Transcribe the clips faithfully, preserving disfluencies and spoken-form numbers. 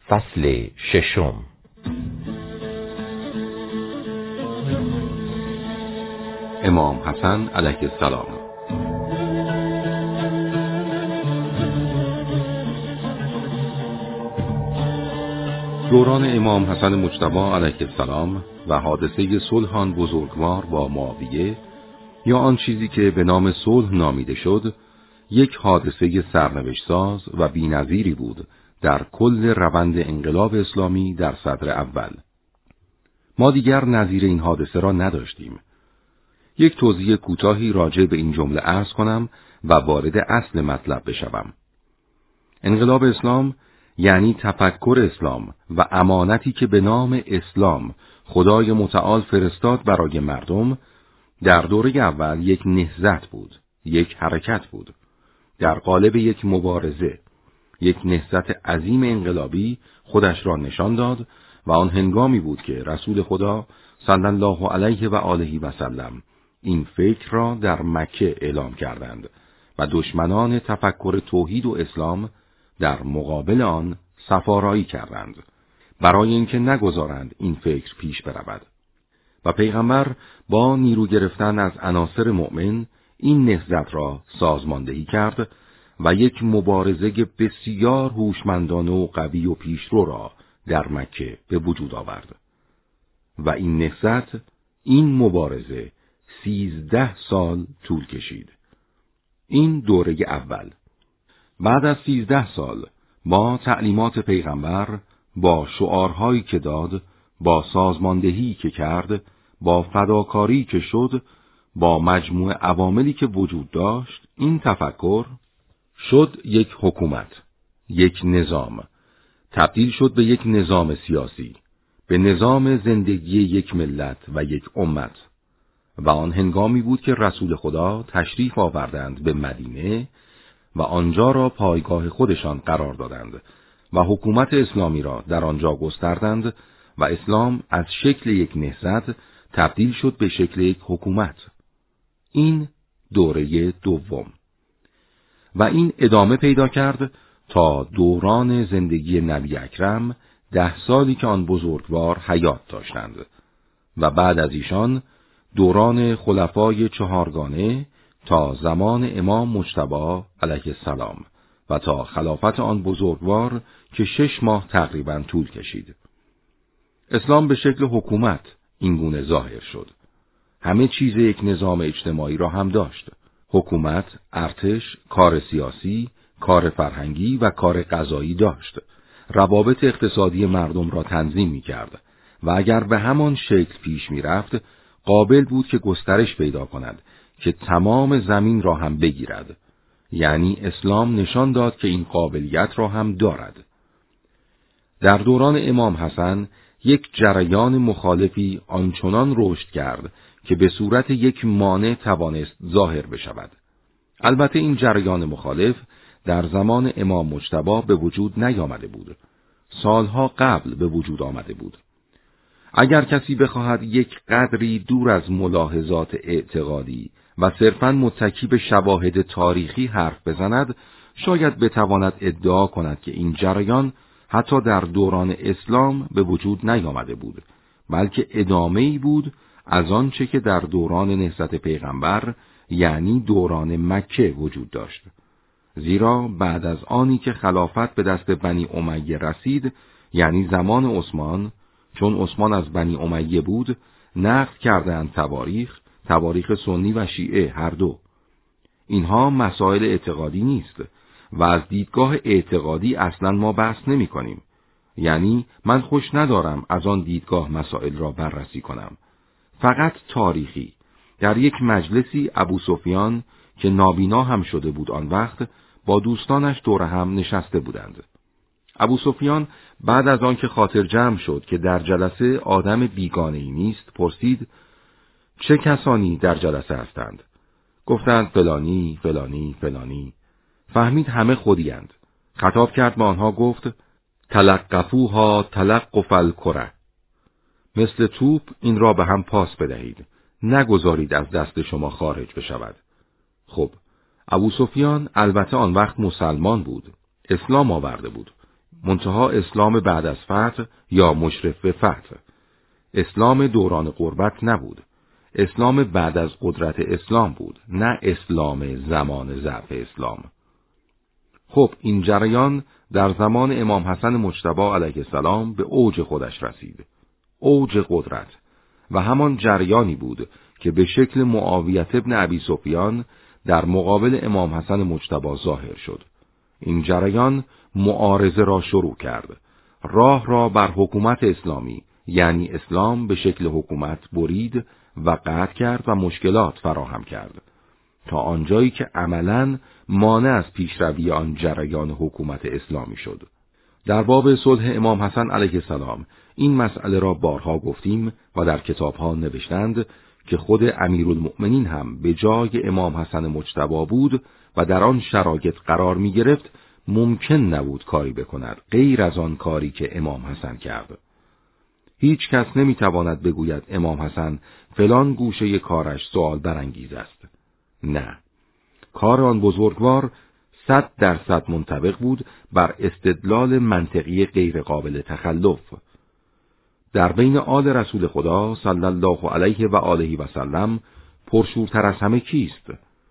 فصل ششم. امام حسن علیه السلام. دوران امام حسن مجتبی علیه السلام و حادثه صلح آن بزرگوار با معاویه، یا آن چیزی که به نام صلح نامیده شد، یک حادثه سرنوشت ساز و بی‌نظیری بود در کل روند انقلاب اسلامی در صدر اول. ما دیگر نظیر این حادثه را نداشتیم. یک توضیح کوتاهی راجع به این جمله عرض کنم و وارد اصل مطلب بشوم. انقلاب اسلام یعنی تفکر اسلام و امانتی که به نام اسلام خدای متعال فرستاد برای مردم، در دوره اول یک نهضت بود، یک حرکت بود، در قالب یک مبارزه. یک نهضت عظیم انقلابی خودش را نشان داد و آن هنگامی بود که رسول خدا صلی الله علیه و آله و سلم این فکر را در مکه اعلام کردند و دشمنان تفکر توحید و اسلام در مقابل آن صفارایی کردند برای اینکه نگذارند این فکر پیش برود. و پیغمبر با نیرو گرفتن از عناصر مؤمن این نهضت را سازماندهی کرد و یک مبارزه بسیار هوشمندانه و قوی و پیشرو را در مکه به وجود آورد. و این نهضت، این مبارزه سیزده سال طول کشید. این دوره اول. بعد از سیزده سال با تعلیمات پیغمبر، با شعارهایی که داد، با سازماندهی که کرد، با فداکاری که شد، با مجموع عواملی که وجود داشت، این تفکر شد یک حکومت، یک نظام، تبدیل شد به یک نظام سیاسی، به نظام زندگی یک ملت و یک امت. و آن هنگامی بود که رسول خدا تشریف آوردند به مدینه و آنجا را پایگاه خودشان قرار دادند و حکومت اسلامی را در آنجا گستردند و اسلام از شکل یک نهضت تبدیل شد به شکل یک حکومت. این دوره دوم. و این ادامه پیدا کرد تا دوران زندگی نبی اکرم، ده سالی که آن بزرگوار حیات داشتند، و بعد از ایشان دوران خلفای چهارگانه تا زمان امام مجتبی علیه السلام و تا خلافت آن بزرگوار که شش ماه تقریباً طول کشید. اسلام به شکل حکومت اینگونه ظاهر شد. همه چیز یک نظام اجتماعی را هم داشت. حکومت، ارتش، کار سیاسی، کار فرهنگی و کار قضایی داشت. روابط اقتصادی مردم را تنظیم می کرد و اگر به همان شکل پیش می رفت، قابل بود که گسترش پیدا کند که تمام زمین را هم بگیرد. یعنی اسلام نشان داد که این قابلیت را هم دارد. در دوران امام حسن یک جریان مخالفی آنچنان رشد کرد که به صورت یک مانع توانست ظاهر بشود. البته این جریان مخالف در زمان امام مجتبی به وجود نیامده بود. سالها قبل به وجود آمده بود. اگر کسی بخواهد یک قدری دور از ملاحظات اعتقادی و صرفاً متکی به شواهد تاریخی حرف بزند، شاید بتواند ادعا کند که این جریان حتی در دوران اسلام به وجود نیامده بود، بلکه ادامه‌ای بود از آنچه که در دوران نهضت پیغمبر یعنی دوران مکه وجود داشت. زیرا بعد از آنی که خلافت به دست بنی امیه رسید، یعنی زمان عثمان، چون عثمان از بنی امیه بود، نقد کردند تواریخ، تواریخ سنی و شیعه هر دو. اینها مسائل اعتقادی نیست و از دیدگاه اعتقادی اصلا ما بحث نمی کنیم. یعنی من خوش ندارم از آن دیدگاه مسائل را بررسی کنم. فقط تاریخی. در یک مجلسی ابو سفیان که نابینا هم شده بود آن وقت، با دوستانش دور هم نشسته بودند. ابو سفیان بعد از آن که خاطر جمع شد که در جلسه آدم بیگانه‌ای نیست، پرسید چه کسانی در جلسه هستند؟ گفتند فلانی، فلانی، فلانی. فهمید همه خودی‌اند. خطاب کرد به آنها، گفت تلقفوها تلقف الکره. مثل توپ این را به هم پاس بدهید. نگذارید از دست شما خارج بشود. خب، ابو سفیان البته آن وقت مسلمان بود. اسلام آورده بود. منتها اسلام بعد از فتح یا مشرف به فتح. اسلام دوران غربت نبود. اسلام بعد از قدرت اسلام بود، نه اسلام زمان ضعف اسلام. خب این جریان در زمان امام حسن مجتبی علیه السلام به اوج خودش رسید. اوج قدرت و همان جریانی بود که به شکل معاویه ابن ابی سفیان در مقابل امام حسن مجتبی ظاهر شد. این جریان معارضه را شروع کرد. راه را بر حکومت اسلامی یعنی اسلام به شکل حکومت برید و قطع کرد و مشکلات فراهم کرد تا آنجایی که عملاً مانع از پیشروی آن جریان حکومت اسلامی شد. در باب صلح امام حسن علیه السلام این مسئله را بارها گفتیم و در کتابها نوشتند که خود امیرالمؤمنین هم به جای امام حسن مجتبی بود و در آن شرایط قرار می گرفت، ممکن نبود کاری بکند غیر از آن کاری که امام حسن کرد. هیچ کس نمی تواند بگوید امام حسن فلان گوشه کارش سوال برانگیز است. نه، کار آن بزرگوار صد درصد منطبق بود بر استدلال منطقی غیر قابل تخلف. در بین آل رسول خدا صلی الله علیه و آله و سلم پرشورتر از همه کیست؟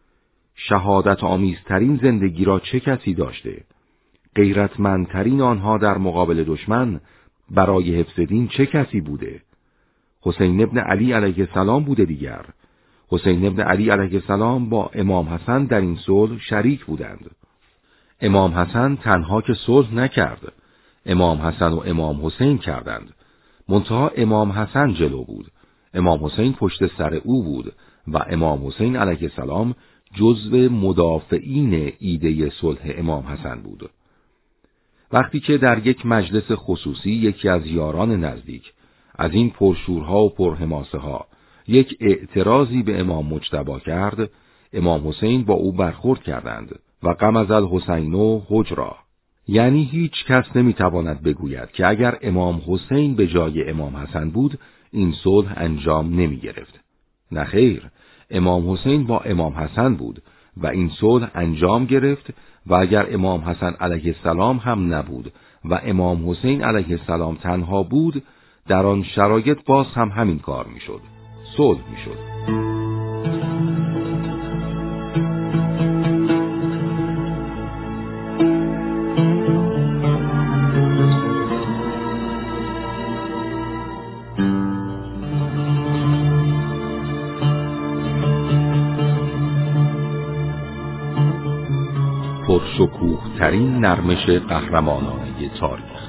شهادت آمیزترین زندگی را چه کسی داشته؟ غیرتمندترین آنها در مقابل دشمن برای حفظ دین چه کسی بوده؟ حسین ابن علی علیه السلام بوده دیگر. حسین ابن علی علیه السلام با امام حسن در این صلح شریک بودند. امام حسن تنها که صلح نکرد، امام حسن و امام حسین کردند. منتها امام حسن جلو بود، امام حسین پشت سر او بود و امام حسین علیه السلام جزو مدافعین ایده صلح امام حسن بود. وقتی که در یک مجلس خصوصی یکی از یاران نزدیک از این پرشورها و پرحماسه ها یک اعتراضی به امام مجتبی کرد، امام حسین با او برخورد کردند و غمز الحسین و حجرا، یعنی هیچ کس نمیتواند بگوید که اگر امام حسین به جای امام حسن بود این صلح انجام نمی گرفت. نه خیر، امام حسین با امام حسن بود و این صلح انجام گرفت و اگر امام حسن علیه السلام هم نبود و امام حسین علیه السلام تنها بود، در آن شرایط باز هم همین کار میشد، صلح میشد. پرشکوه ترین نرمش قهرمانانه تاریخ.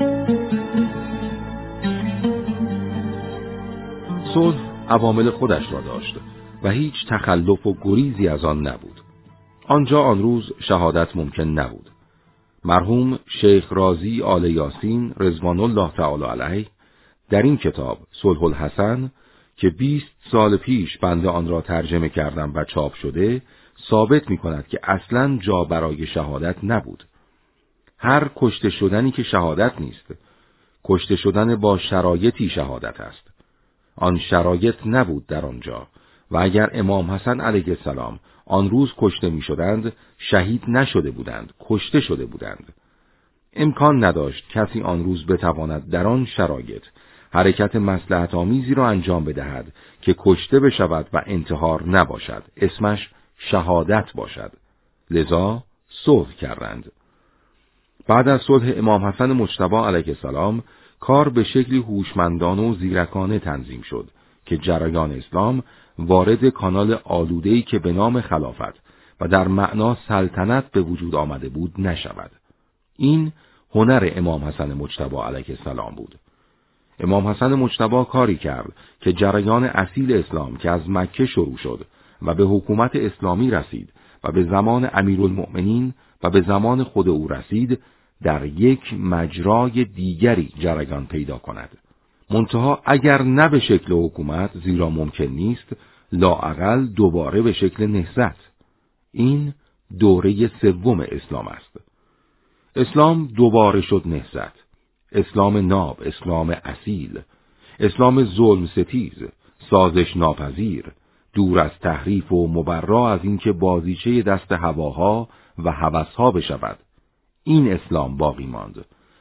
صلح عوامل خودش را داشت و هیچ تخلف و گریزی از آن نبود. آنجا آن روز شهادت ممکن نبود. مرحوم شیخ رازی آل یاسین رضوان الله تعالی علیه در این کتاب صلح الحسن که بیست سال پیش بنده آن را ترجمه کردم و چاپ شده، ثابت می کند که اصلاً جا برای شهادت نبود. هر کشته شدنی که شهادت نیست، کشته شدن با شرایطی شهادت است. آن شرایط نبود در آنجا و اگر امام حسن علیه السلام آن روز کشته می شدند، شهید نشده بودند، کشته شده بودند. امکان نداشت کسی آن روز بتواند در آن شرایط حرکت مصلحت آمیزی را انجام بدهد که کشته بشود و انتحار نباشد، اسمش شهادت باشد. لذا صلح کردند. بعد از صلح امام حسن مجتبی علیه السلام کار به شکلی هوشمندانه و زیرکانه تنظیم شد که جریان اسلام وارد کانال آلوده‌ای که به نام خلافت و در معنا سلطنت به وجود آمده بود نشود. این هنر امام حسن مجتبی علیه السلام بود. امام حسن مجتبی کاری کرد که جریان اصیل اسلام که از مکه شروع شد و به حکومت اسلامی رسید و به زمان امیرالمؤمنین و به زمان خود او رسید، در یک مجرای دیگری جریان پیدا کند. منتها اگر نه به شکل حکومت، زیرا ممکن نیست، لااقل دوباره به شکل نهضت. این دوره سوم اسلام است. اسلام دوباره شد نهضت. اسلام ناب، اسلام اصیل، اسلام ظلم ستیز، سازش ناپذیر، دور از تحریف و مبرا از اینکه بازیچه دست هواها و هوسها بشود. این اسلام باقی ماند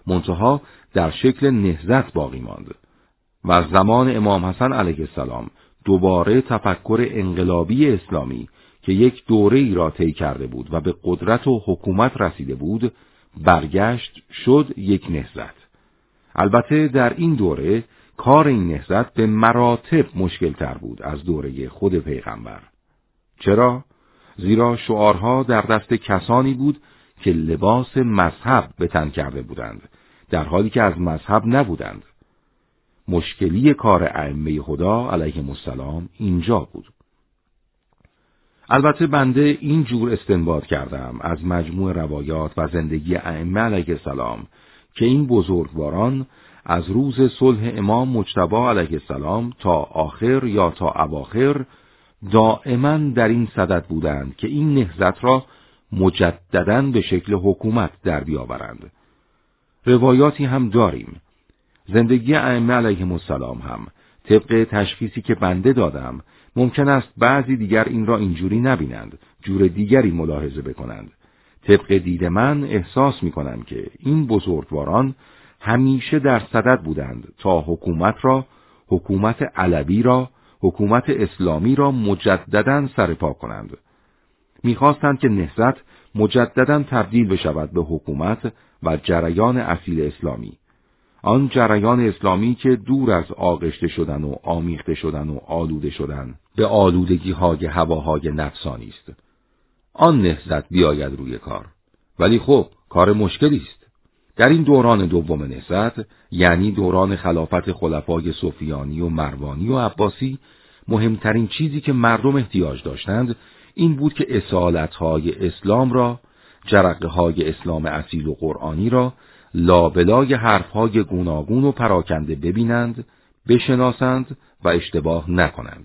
منتها در شکل نهضت باقی ماند و از زمان امام حسن علیه السلام دوباره تفکر انقلابی اسلامی که یک دوره‌ای را طی کرده بود و به قدرت و حکومت رسیده بود برگشت شد یک نهضت. البته در این دوره کار این نهضت به مراتب مشکل تر بود از دوره خود پیغمبر. چرا؟ زیرا شعارها در دست کسانی بود که لباس مذهب به تن کرده بودند، در حالی که از مذهب نبودند. مشکلی کار ائمه هدا علیهم السلام اینجا بود. البته بنده این جور استنباط کردم از مجموع روایات و زندگی ائمه علیه السلام که این بزرگواران از روز صلح امام مجتبی علیه السلام تا آخر یا تا اواخر دائما در این صدد بودند که این نهضت را مجدداً به شکل حکومت در بیاورند. روایاتی هم داریم. زندگی ائمه علیهم السلام هم طبق تشخیصی که بنده دادم ممکن است بعضی دیگر این را اینجوری نبینند، جور دیگری ملاحظه بکنند. طبق دید من احساس می کنم که این بزرگواران همیشه در صدد بودند تا حکومت را، حکومت علوی را، حکومت اسلامی را مجدداً سرپا کنند. می‌خواستند که نهضت مجدداً تبدیل بشود به حکومت و جریان اصیل اسلامی. آن جریان اسلامی که دور از آغشته شدن و آمیخته شدن و آلوده شدن به آلودگی‌های هواهای نفسانی است. آن نهضت بیاید روی کار. ولی خب کار مشکلی است. در این دوران دوم نهضت، یعنی دوران خلافت خلفای صفیانی و مروانی و عباسی، مهمترین چیزی که مردم احتیاج داشتند این بود که اصالت‌های اسلام را، جرقه‌های اسلام اصیل و قرآنی را لابلای حرف‌های گوناگون و پراکنده ببینند، بشناسند و اشتباه نکنند.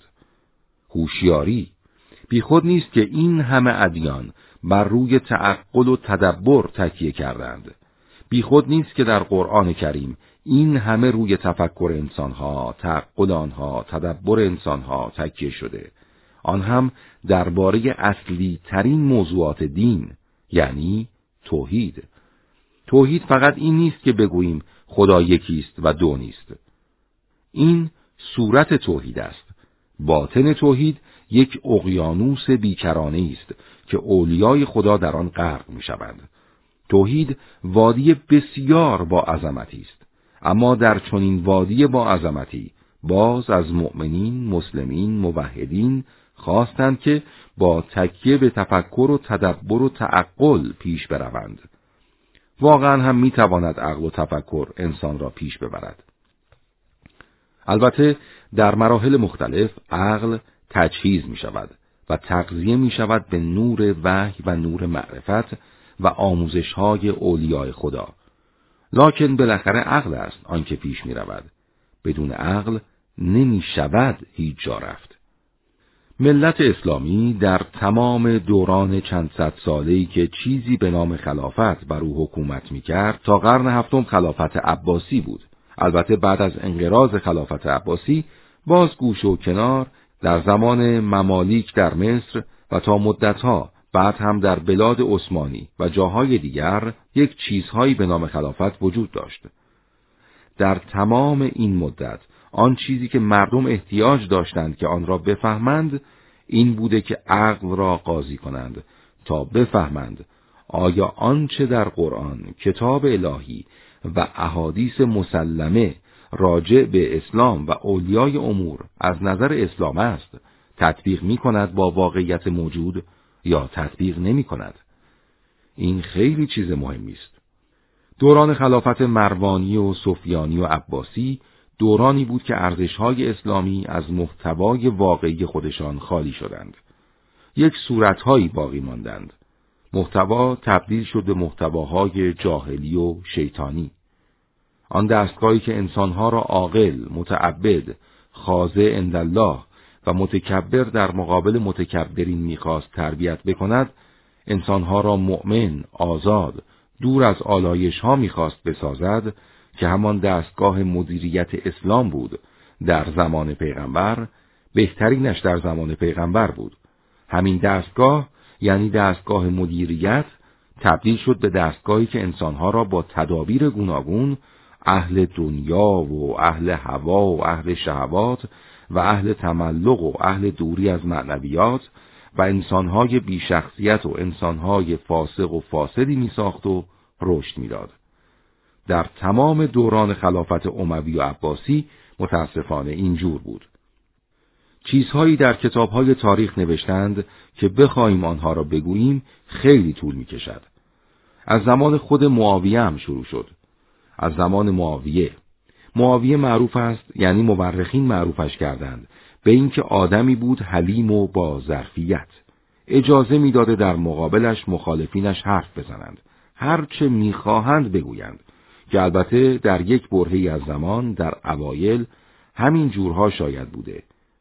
هوشیاری بیخود نیست که این همه ادیان بر روی تعقل و تدبر تکیه کردند. بیخود نیست که در قرآن کریم این همه روی تفکر انسانها، تعقل آنها، تدبر انسانها تکیه شده. آن هم درباره اصلی ترین موضوعات دین، یعنی توحید. توحید فقط این نیست که بگوییم خدا یکیست و دو نیست. این صورت توحید است. باطن توحید یک اقیانوس بیکرانه است که اولیای خدا در آن غرق می‌شوند. توحید وادی بسیار با عظمتی است، اما در چنین وادی با عظمتی باز از مؤمنین، مسلمین، موحدین خواستند که با تکیه به تفکر و تدبر و تعقل پیش بروند. واقعا هم میتواند عقل و تفکر انسان را پیش ببرد. البته در مراحل مختلف عقل تجهیز می شود و تغذیه می شود به نور وحی و نور معرفت و آموزش های اولیای خدا. لکن بالاخره عقل است آنکه پیش می رود. بدون عقل نمی شود هیچ جا رفت. ملت اسلامی در تمام دوران چند صد ساله‌ای که چیزی به نام خلافت بر او حکومت می کرد تا قرن هفتم خلافت عباسی بود. البته بعد از انقراض خلافت عباسی باز گوش و کنار در زمان ممالیک در مصر و تا مدتها بعد هم در بلاد عثمانی و جاهای دیگر یک چیزهایی به نام خلافت وجود داشت. در تمام این مدت آن چیزی که مردم احتیاج داشتند که آن را بفهمند این بوده که عقل را قاضی کنند تا بفهمند آیا آنچه در قرآن، کتاب الهی و احادیث مسلمه راجع به اسلام و اولیای امور از نظر اسلام است تطبیق می کند با واقعیت موجود یا تطبیق نمی کند. این خیلی چیز مهمی است. دوران خلافت مروانی و صفیانی و عباسی دورانی بود که ارزش‌های اسلامی از محتوای واقعی خودشان خالی شدند. یک صورت‌هایی باقی ماندند. محتوا تبدیل شد به محتواهای جاهلی و شیطانی. آن دستگاهی که انسانها را عاقل، متعبد، خاضع عندالله و متکبر در مقابل متکبرین می‌خواست تربیت بکند، انسانها را مؤمن، آزاد، دور از آلایش‌ها می‌خواست بسازد که همان دستگاه مدیریت اسلام بود در زمان پیغمبر، بهترینش در زمان پیغمبر بود. همین دستگاه یعنی دستگاه مدیریت تبدیل شد به دستگاهی که انسانها را با تدابیر گوناگون اهل دنیا و اهل هوا و اهل شهوات و اهل تملق و اهل دوری از معنویات و انسانهای بیشخصیت و انسانهای فاسق و فاسدی می ساخت و رشد می داد. در تمام دوران خلافت اموی و عباسی متاسفانه اینجور بود. چیزهایی در کتابهای تاریخ نوشتند که بخوایم آنها را بگوییم خیلی طول می کشد. از زمان خود معاویه هم شروع شد. از زمان معاویه. معاویه معروف است، یعنی مورخین معروفش کردند به اینکه آدمی بود حلیم و با ظرفیت. اجازه میداده در مقابلش مخالفینش حرف بزنند، هر چه میخواهند بگویند، که البته در یک برهه‌ای از زمان در اوایل همین جورها شاید بوده،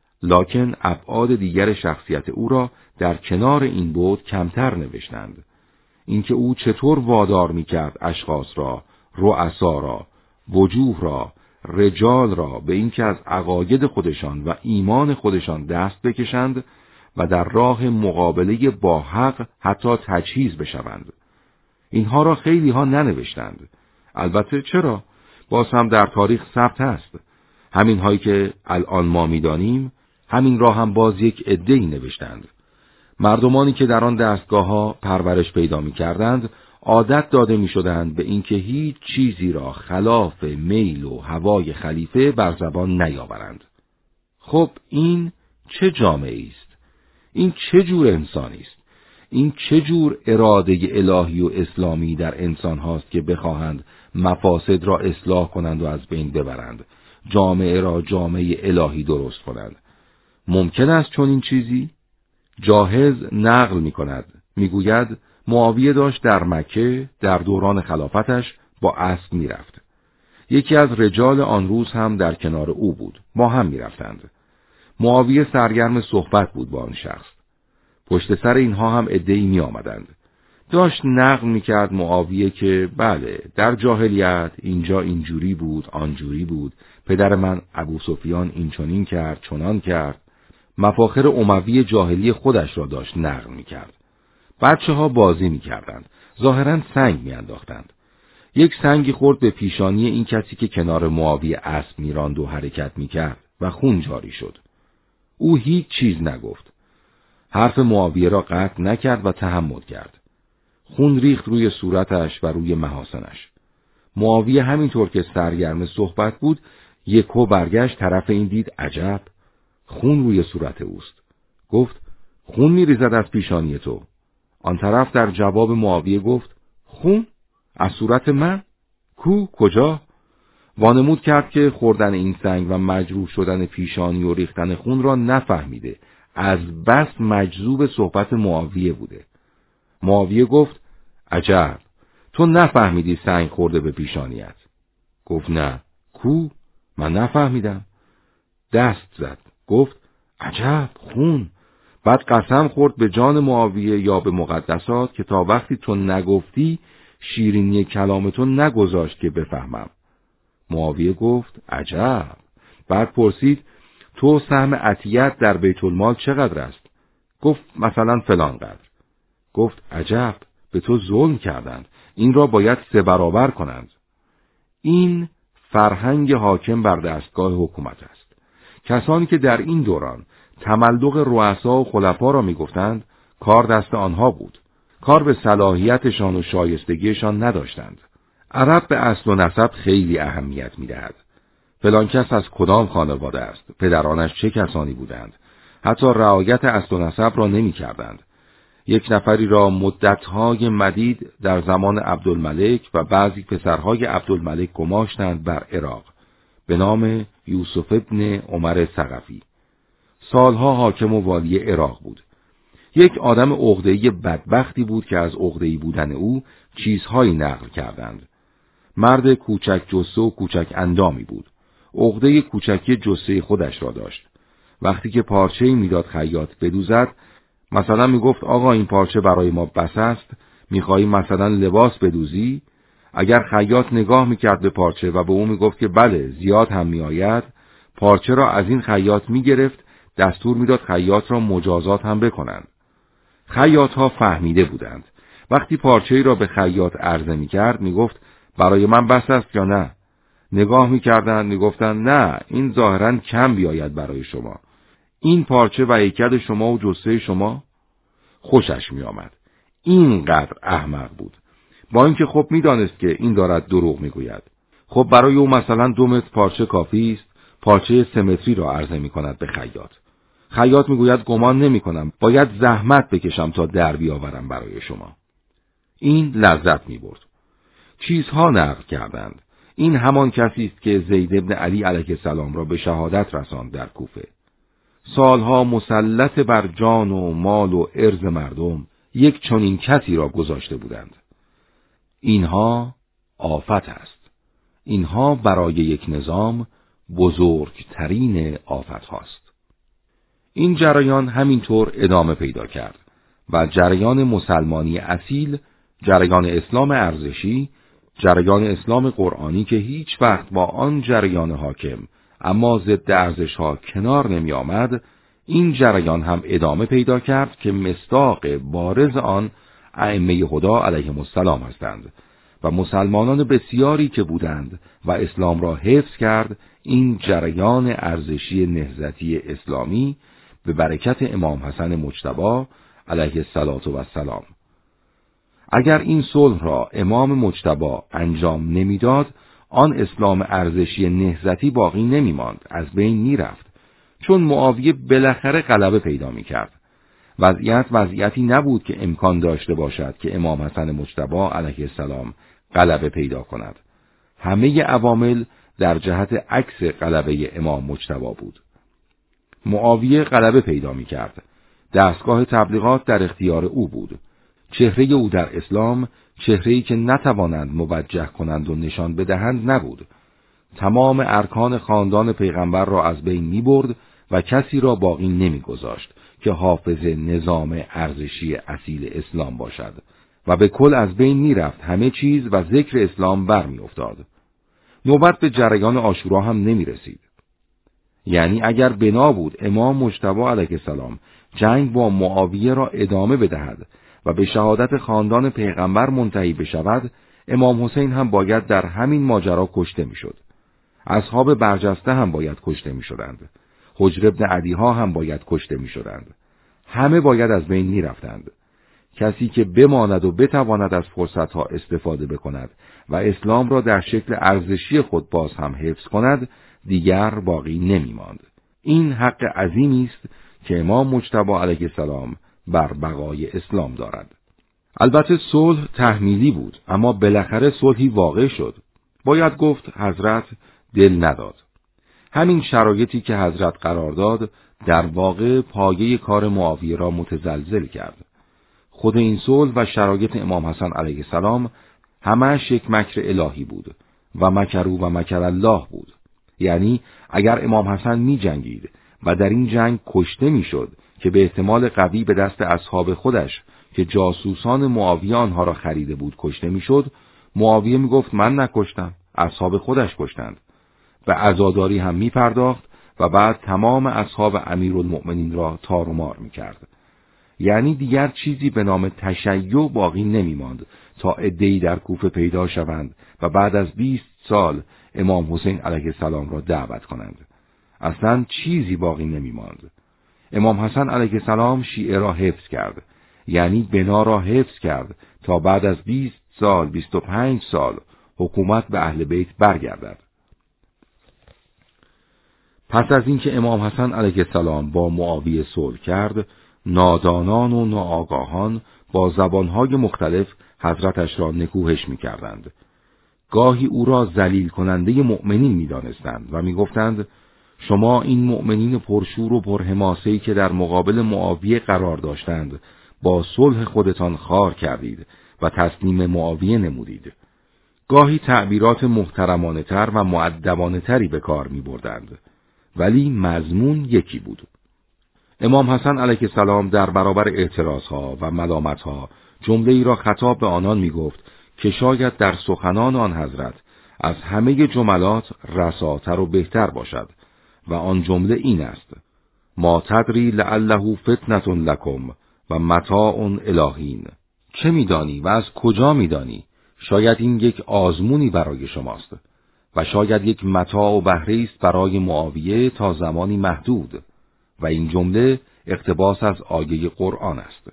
لکن ابعاد دیگر شخصیت او را در کنار این بود کمتر نوشتند. اینکه او چطور وادار میکرد اشخاص را، رؤسا را، وجوه را، رجال را به اینکه از عقاید خودشان و ایمان خودشان دست بکشند و در راه مقابله با حق حتی تجهیز بشوند. اینها را خیلی ها ننوشتند. البته چرا؟ باز هم در تاریخ ثبت است. همین هایی که الان ما می‌دانیم، همین را هم باز یک عده‌ای نوشتند. مردمانی که در آن دستگاه ها پرورش پیدا می‌کردند، عادت داده می‌شدند به اینکه هیچ چیزی را خلاف میل و هوای خلیفه بر زبان نیاورند. خب این چه جامعه است؟ این چه جور انسانی است؟ این چه جور اراده الهی و اسلامی در انسان هاست که بخواهند مفاسد را اصلاح کنند و از بین ببرند، جامعه را جامعه الهی درست کنند؟ ممکن است چون این چیزی؟ جاهز نقل می کند، می گوید معاویه داشت در مکه در دوران خلافتش با اسب می رفت. یکی از رجال آن روز هم در کنار او بود، با هم می رفتند. معاویه سرگرم صحبت بود با آن شخص. پشت سر اینها هم عده‌ای می آمدند. داشت نقل می کرد معاویه که بله در جاهلیت اینجا اینجوری بود، آنجوری بود، پدر من ابو سفیان این چنین کرد، چنان کرد. مفاخر اموی جاهلی خودش را داشت نقل می کرد. بچه ها بازی می کردند. ظاهراً سنگ می انداختند. یک سنگی خورد به پیشانی این کسی که کنار معاویه اسب می راند و حرکت می کرد و خون جاری شد. او هیچ چیز نگفت. حرف معاویه را قطع نکرد و تحمل کرد. خون ریخت روی صورتش و روی محاسنش. معاویه همینطور که سرگرم صحبت بود، یکو برگشت طرف این دید عجب، خون روی صورت اوست. گفت خون میریزد از پیشانی تو. آن طرف در جواب معاویه گفت خون؟ از صورت من؟ کو؟ کجا؟ وانمود کرد که خوردن این سنگ و مجروح شدن پیشانی و ریختن خون را نفهمیده، از بس مجذوب صحبت معاویه بوده. معاویه گفت عجب، تو نفهمیدی سنگ خورده به پیشانیت؟ گفت نه. کو؟ من نفهمیدم. دست زد. گفت عجب، خون. بعد قسم خورد به جان معاویه یا به مقدسات که تا وقتی تو نگفتی شیرینی کلام تو نگذاشت که بفهمم. معاویه گفت عجب. بعد پرسید تو سهم عطیت در بیت المال چقدر است؟ گفت مثلا فلان قدر. گفت عجب، به تو ظلم کردند، این را باید سه برابر کنند. این فرهنگ حاکم بر دستگاه حکومت است. کسانی که در این دوران تملق رؤسا و خلفا را میگفتند، کار دست آنها بود. کار به صلاحیتشان و شایستگیشان نداشتند. عرب به اصل و نسب خیلی اهمیت میدهد. فلان کس از کدام خانواده است، پدرانش چه کسانی بودند، حتی رعایت اصل و نسب را نمی کردند. یک نفری را مدتهای مدید در زمان عبدالملک و بعضی پسرهای عبدالملک گماشتند بر عراق به نام یوسف ابن عمر ثقفی. سالها حاکم و والی عراق بود. یک آدم عقده‌ای بدبختی بود که از عقده‌ای بودن او چیزهایی نقل کردند. مرد کوچک جثه و کوچک اندامی بود. عقده کوچکی جثه خودش را داشت. وقتی که پارچه‌ای میداد خیاط بدوزد، مثلا میگفت آقا این پارچه برای ما بس است، میخوایی مثلا لباس بدوزی؟ اگر خیاط نگاه میکرد به پارچه و به او میگفت که بله زیاد هم میآید، پارچه را از این خیاط میگرفت، دستور میداد خیاط را مجازات هم بکنند. خیاط ها فهمیده بودند وقتی پارچه‌ای را به خیاط عرضه می‌کرد می‌گفت برای من بس است یا نه؟ نگاه می‌کردند می‌گفتند نه، این ظاهراً کم بیاید برای شما. این پارچه و هیکل شما و جثه شما؟ خوشش می‌آمد. اینقدر احمق بود. با اینکه خب می‌دانست که این دارد دروغ می‌گوید. خب برای او مثلا دو متر پارچه کافی است، پارچه سه متری را عرضه می‌کند به خیاط. خیاط می‌گوید گمان نمی‌کنم، باید زحمت بکشم تا در بیاورم برای شما. این لذت می‌برد. چیزها نقل کردند. این همان کسی است که زید ابن علی علیه السلام را به شهادت رساند در کوفه. سالها مسلط بر جان و مال و عرض مردم یک چنین کسی را گذاشته بودند. اینها آفت است. اینها برای یک نظام بزرگترین آفت هاست. این جریان همینطور ادامه پیدا کرد و جریان مسلمانی اصیل، جریان اسلام ارزشی، جریان اسلام قرآنی که هیچ وقت با آن جریان حاکم اما ضد ارزش‌ها کنار نمی آمد، این جریان هم ادامه پیدا کرد که مصداق بارز آن ائمه هدی علیهم السلام هستند و مسلمانان بسیاری که بودند و اسلام را حفظ کرد. این جریان ارزشی نهضتی اسلامی به برکت امام حسن مجتبی علیه السلام. اگر این صلح را امام مجتبی انجام نمیداد، آن اسلام ارزشی نهضتی باقی نمی ماند، از بین می رفت، چون معاویه بالاخره غلبه پیدا می کرد. وضعیت وضعیتی نبود که امکان داشته باشد که امام حسن مجتبی علیه السلام غلبه پیدا کند. همه عوامل در جهت عکس غلبه امام مجتبی بود. معاویه غلبه پیدا می کرد. دستگاه تبلیغات در اختیار او بود. چهره او در اسلام چهره‌ای که نتوانند موجه کنند و نشان بدهند نبود. تمام ارکان خاندان پیغمبر را از بین می برد و کسی را باقی نمی گذاشت که حافظ نظام ارزشی اصیل اسلام باشد و به کل از بین می رفت همه چیز و ذکر اسلام بر می افتاد. نوبت به جریان عاشورا هم نمی رسید. یعنی اگر بنا بود امام مجتبی علیه السلام جنگ با معاویه را ادامه بدهد و به شهادت خاندان پیغمبر منتهی بشود، امام حسین هم باید در همین ماجرا کشته می شد. اصحاب برجسته هم باید کشته می شدند. حجر ابن عدی ها هم باید کشته می شدند. همه باید از بین می رفتند. کسی که بماند و بتواند از فرصت ها استفاده بکند و اسلام را در شکل ارزشی خود باز هم حفظ کند، دیگر باقی نمی ماند. این حق عظیمی است که امام مجتبی علیه السلام بر بقای اسلام دارد. البته صلح تحمیلی بود، اما بالاخره صلحی واقع شد. باید گفت حضرت دل نداد. همین شرایطی که حضرت قرار داد در واقع پایه کار معاویه را متزلزل کرد. خود این صلح و شرایط امام حسن علیه السلام همه‌اش یک مکر الهی بود و مکروا و مکر الله بود. یعنی اگر امام حسن می جنگید و در این جنگ کشته می شد که به احتمال قوی به دست اصحاب خودش که جاسوسان معاویه آنها را خریده بود کشته می شد، معاویه می گفت من نکشتم، اصحاب خودش کشتند. و عزاداری هم می پرداخت و بعد تمام اصحاب امیرالمؤمنین را تار و مار می کرد. یعنی دیگر چیزی به نام تشیع باقی نمی ماند تا عده‌ای در کوفه پیدا شوند و بعد از بیست سال امام حسین علیه السلام را دعوت کنند. اصلا چیزی باقی نمی ماند. امام حسن علیه السلام شیعه را حفظ کرد، یعنی بنا را حفظ کرد تا بعد از بیست سال، بیست و پنج سال حکومت به اهل بیت برگردد. پس از اینکه امام حسن علیه السلام با معاویه صلح کرد، نادانان و ناآگاهان با زبانهای مختلف حضرتش را نکوهش می‌کردند. گاهی او را ذلیل کننده مؤمنین می‌دانستند و می‌گفتند شما این مؤمنین پرشور و پرحماسه‌ای که در مقابل معاویه قرار داشتند با صلح خودتان خار کردید و تسلیم معاویه نمودید. گاهی تعبیرات محترمانه تر و مؤدبانه تری به کار می‌بردند، ولی مضمون یکی بود. امام حسن علیه السلام در برابر اعتراضها و ملامتها جمله‌ای را خطاب به آنان می‌گفت که شاید در سخنان آن حضرت از همه جملات رساتر و بهتر باشد و آن جمله این است: ما تدری لعله فتنة لکم و متاع الهین، چه می‌دانی و از کجا می‌دانی؟ شاید این یک آزمونی برای شماست و شاید یک متاع و بهره است برای معاویه تا زمانی محدود و این جمله اقتباس از آیه قرآن است.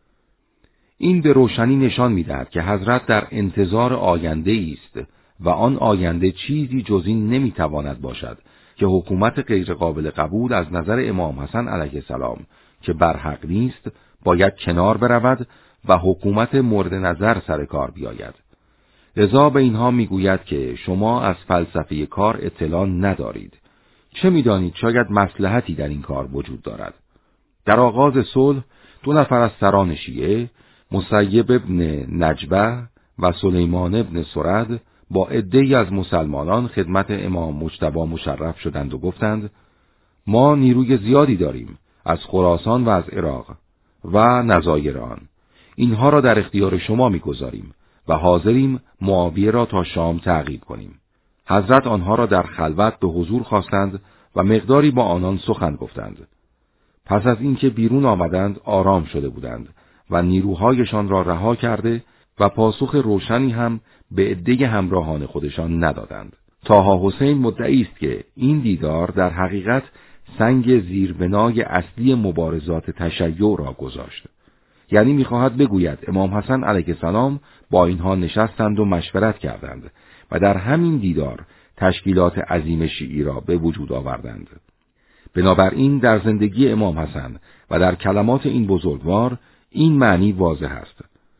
این به روشنی نشان می‌دهد که حضرت در انتظار آینده است و آن آینده چیزی جز این نمی‌تواند باشد که حکومت غیر قابل قبول از نظر امام حسن علیه السلام که برحق نیست باید کنار برود و حکومت مورد نظر سر کار بیاید. لذا به اینها میگوید که شما از فلسفه کار اطلاع ندارید. چه میدانید شاید مصلحتی در این کار وجود دارد؟ در آغاز صلح دو نفر از سران شیعه، مسیب ابن نجبه و سلیمان ابن سرد با عده‌ای از مسلمانان خدمت امام مجتبی مشرف شدند و گفتند ما نیروی زیادی داریم از خراسان و از عراق و نظایر آن. اینها را در اختیار شما می‌گذاریم و حاضریم معاویه را تا شام تعقیب کنیم. حضرت آنها را در خلوت به حضور خواستند و مقداری با آنان سخن گفتند. پس از اینکه بیرون آمدند آرام شده بودند و نیروهایشان را رها کرده و پاسخ روشنی هم به عده همراهان خودشان ندادند. طاها حسین مدعی است که این دیدار در حقیقت سنگ زیربنای اصلی مبارزات تشیع را گذاشت. یعنی می‌خواهد بگوید امام حسن علیه السلام با اینها نشستند و مشورت کردند و در همین دیدار تشکیلات عظیم شیعی را به وجود آوردند. بنابراین در زندگی امام حسن و در کلمات این بزرگوار این معنی واضح است.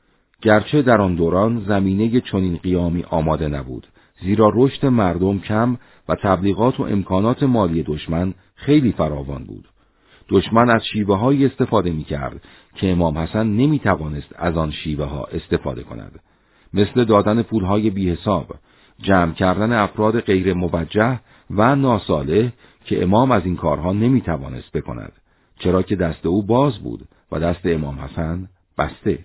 گرچه در آن دوران زمینه چنین قیامی آماده نبود، زیرا رشد مردم کم و تبلیغات و امکانات مالی دشمن خیلی فراوان بود. دشمن از شیوه هایی استفاده می کرد که امام حسن نمی توانست از آن شیوه ها استفاده کند، مثل دادن پولهای بی حساب، جمع کردن افراد غیر موجه و ناصالح که امام از این کارها نمی توانست بکند، چرا که دست او باز بود و دست امام حسن بسته.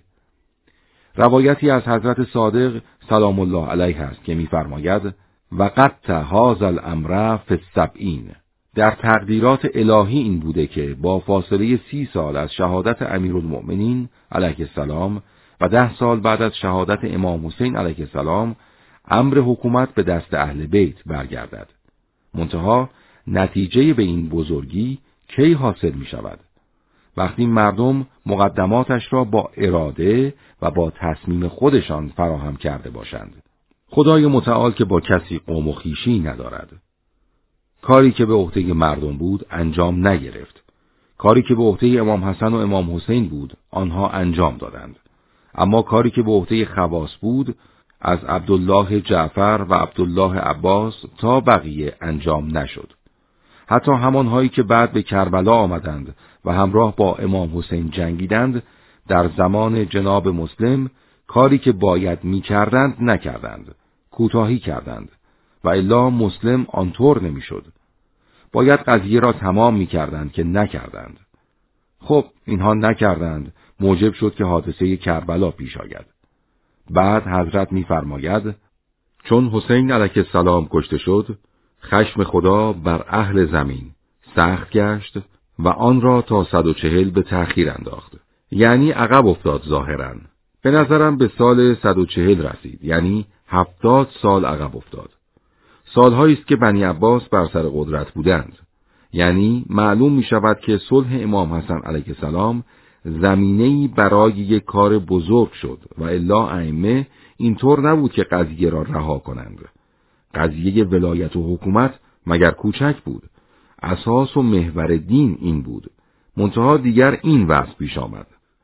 روایتی از حضرت صادق سلام الله علیه است که می‌فرماید وقت هذا الامر فی السبعین. در تقدیرات الهی این بوده که با فاصله سی سال از شهادت امیرالمؤمنین علیه السلام و ده سال بعد از شهادت امام حسین علیه السلام امر حکومت به دست اهل بیت برگردد. منتها نتیجه به این بزرگی کی حاصل می شود؟ وقتی مردم مقدماتش را با اراده و با تصمیم خودشان فراهم کرده باشند. خدای متعال که با کسی قوم و خویشی ندارد. کاری که به عهده مردم بود انجام نگرفت. کاری که به عهده امام حسن و امام حسین بود آنها انجام دادند. اما کاری که به عهده خواص بود از عبدالله جعفر و عبدالله عباس تا بقیه انجام نشد. حتی همانهایی که بعد به کربلا آمدند و همراه با امام حسین جنگیدند در زمان جناب مسلم کاری که باید می کردند نکردند، کوتاهی کردند و الا مسلم آنطور نمی شد. باید قضیه را تمام می کردند که نکردند. خب اینها نکردند، موجب شد که حادثه کربلا پیش آید. بعد حضرت می فرماید چون حسین علیه السلام کشته شد، خشم خدا بر اهل زمین سخت گشت و آن را تا صد و چهل به تأخیر انداخت. یعنی عقب افتاد ظاهراً. به نظرم به سال صد و چهل رسید، یعنی هفتاد سال عقب افتاد. سالهایی است که بنی عباس بر سر قدرت بودند. یعنی معلوم می شود که صلح امام حسن علیه السلام زمینه‌ای برای یک کار بزرگ شد و الا ائمه اینطور نبود که قضیه را رها کنند. قضیه ولایت و حکومت مگر کوچک بود. اساس و محور دین این بود. منتها دیگر این وضع پیش آمد.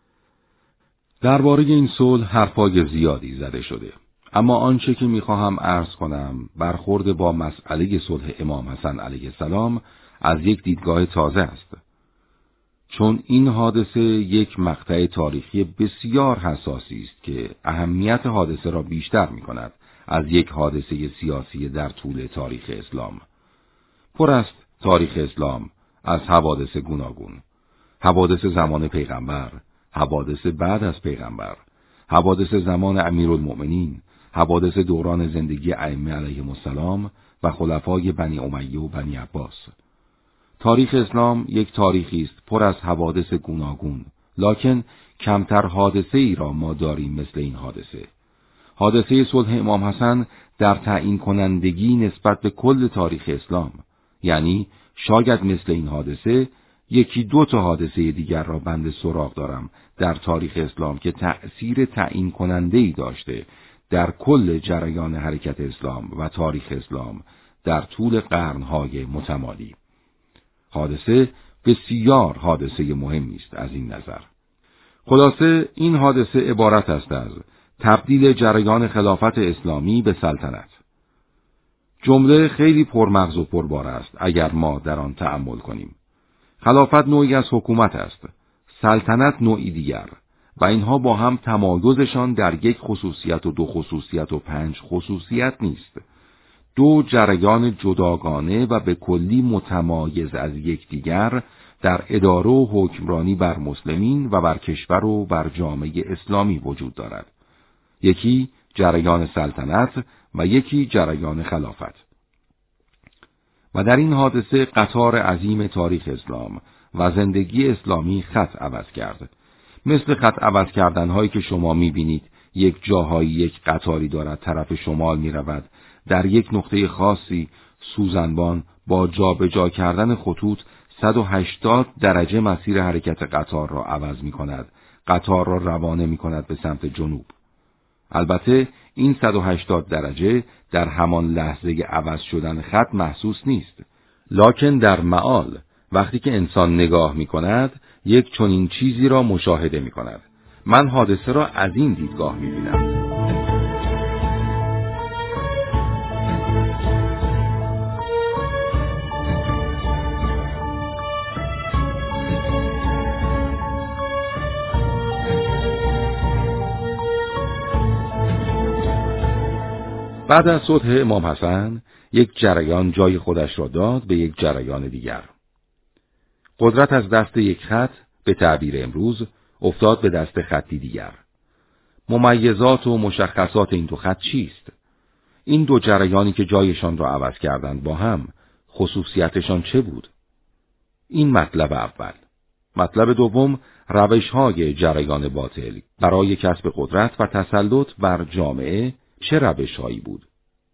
درباره این صلح حرفای زیادی زده شده. اما آنچه که میخواهم عرض کنم برخورد با مسئله صلح امام حسن علیه السلام از یک دیدگاه تازه است. چون این حادثه یک مقطع تاریخی بسیار حساسی است که اهمیت حادثه را بیشتر میکند از یک حادثه سیاسی در طول تاریخ اسلام. پر است تاریخ اسلام از حوادث گوناگون. حوادث زمان پیغمبر، حوادث بعد از پیغمبر، حوادث زمان امیرالمؤمنین، حوادث دوران زندگی ائمه علیهم السلام و خلفای بنی امیه و بنی عباس. تاریخ اسلام یک تاریخی است پر از حوادث گوناگون لکن کمتر حادثه ای را ما داریم مثل این حادثه. حادثه صلح امام حسن در تعیین کنندگی نسبت به کل تاریخ اسلام، یعنی شاید مثل این حادثه یکی دو تا حادثه دیگر را بنده سراغ دارم در تاریخ اسلام که تأثیر تعیین کننده‌ای داشته در کل جریان حرکت اسلام و تاریخ اسلام در طول قرنهای متمادی. حادثه بسیار حادثه مهمی است از این نظر. خلاصه این حادثه عبارت است از تبدیل جریان خلافت اسلامی به سلطنت. جمله خیلی پرمغز و پربار است اگر ما در آن تأمل کنیم. خلافت نوعی از حکومت است، سلطنت نوعی دیگر، و اینها با هم تمایزشان در یک خصوصیت و دو خصوصیت و پنج خصوصیت نیست. دو جریان جداگانه و به کلی متمایز از یکدیگر در اداره و حکمرانی بر مسلمین و بر کشور و بر جامعه اسلامی وجود دارد. یکی جریان سلطنت و یکی جریان خلافت. و در این حادثه قطار عظیم تاریخ اسلام و زندگی اسلامی خط عوض کرد. مثل خط عوض کردنهایی که شما میبینید یک جاهایی یک قطاری دارد طرف شمال میرود، در یک نقطه خاصی سوزنبان با جابجا کردن خطوط صد و هشتاد درجه مسیر حرکت قطار را عوض میکند، قطار را روانه میکند به سمت جنوب. البته این صد و هشتاد درجه در همان لحظه عوض شدن خط محسوس نیست، لکن در معال وقتی که انسان نگاه می کند یک چنین چیزی را مشاهده می کند. من حادثه را از این دیدگاه می بینم. بعد از صلح امام حسن یک جریان جای خودش را داد به یک جریان دیگر. قدرت از دست یک خط به تعبیر امروز افتاد به دست خطی دیگر. ممیزات و مشخصات این دو خط چیست؟ این دو جریانی که جایشان را عوض کردند با هم خصوصیتشان چه بود؟ این مطلب اول. مطلب دوم، روش‌های جریان باطل برای کسب قدرت و تسلط بر جامعه چه روش‌هایی بود؟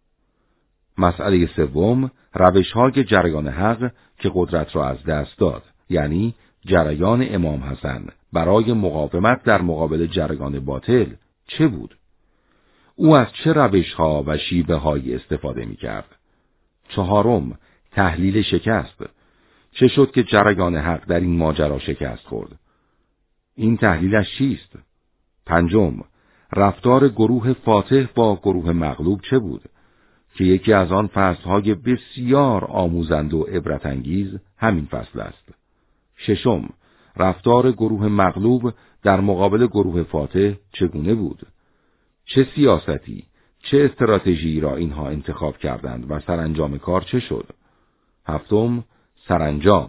مسئله سوم، روش‌های جریان حق که قدرت را از دست داد، یعنی جریان امام حسن برای مقاومت در مقابل جریان باطل چه بود؟ او از چه روش‌ها و شیوه‌هایی استفاده می‌کرد؟ چهارم، تحلیل شکست. چه شد که جریان حق در این ماجرا شکست خورد؟ این تحلیلش چیست؟ پنجم، رفتار گروه فاتح با گروه مغلوب چه بود؟ که یکی از آن فصلهای بسیار آموزنده و عبرت انگیز همین فصل است. ششم، رفتار گروه مغلوب در مقابل گروه فاتح چگونه بود؟ چه سیاستی، چه استراتژی را اینها انتخاب کردند و سرانجام کار چه شد؟ هفتم، سرانجام.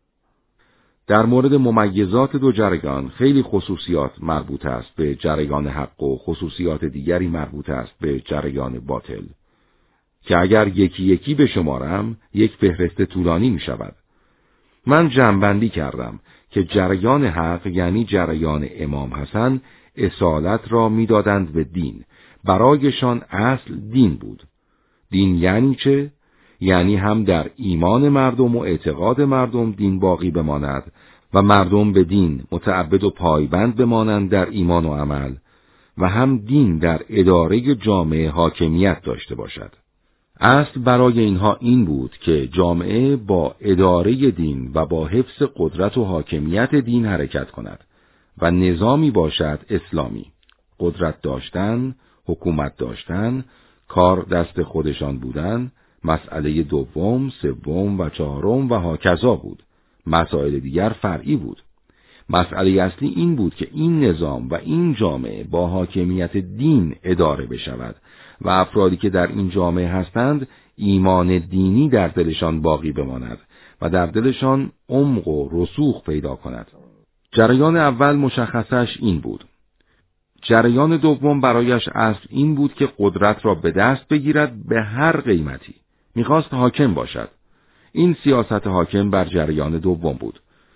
در مورد ممیزات دو جریان خیلی خصوصیات مربوط است به جریان حق و خصوصیات دیگری مربوط است به جریان باطل که اگر یکی یکی بشمارم یک فهرست طولانی می شود. من جمع‌بندی کردم که جریان حق یعنی جریان امام حسن اصالت را می دادند به دین. برایشان اصل دین بود. دین یعنی چه؟ یعنی هم در ایمان مردم و اعتقاد مردم دین باقی بماند و مردم به دین متعبد و پایبند بمانند در ایمان و عمل، و هم دین در اداره جامعه حاکمیت داشته باشد. اصل برای اینها این بود که جامعه با اداره دین و با حفظ قدرت و حاکمیت دین حرکت کند و نظامی باشد اسلامی. قدرت داشتن، حکومت داشتن، کار دست خودشان بودن، مسئله دوم، سوم و چهارم و هاکذا بود. مسائل دیگر فرعی بود. مسئله اصلی این بود که این نظام و این جامعه با حاکمیت دین اداره بشود و افرادی که در این جامعه هستند ایمان دینی در دلشان باقی بماند و در دلشان عمق و رسوخ پیدا کند. جریان اول مشخصش این بود. جریان دوم برایش اصل این بود که قدرت را به دست بگیرد به هر قیمتی. میخواست حاکم باشد. این سیاست حاکم بر جریان دوم بود.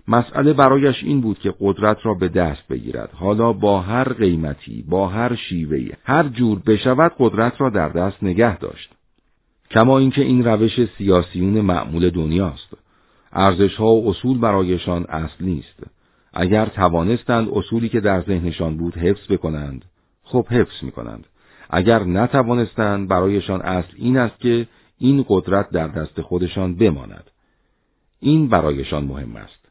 مسئله برایش این بود که قدرت را به دست بگیرد، حالا با هر قیمتی، با هر شیوهی، هر جور بشود قدرت را در دست نگه داشت. کما اینکه این روش سیاسیون معمول دنیاست. ارزش‌ها و اصول برایشان اصل نیست. اگر توانستند اصولی که در ذهنشان بود حفظ بکنند، خب حفظ می‌کنند. اگر نتوانستند، برایشان اصل این است که این قدرت در دست خودشان بماند. این برایشان مهم است.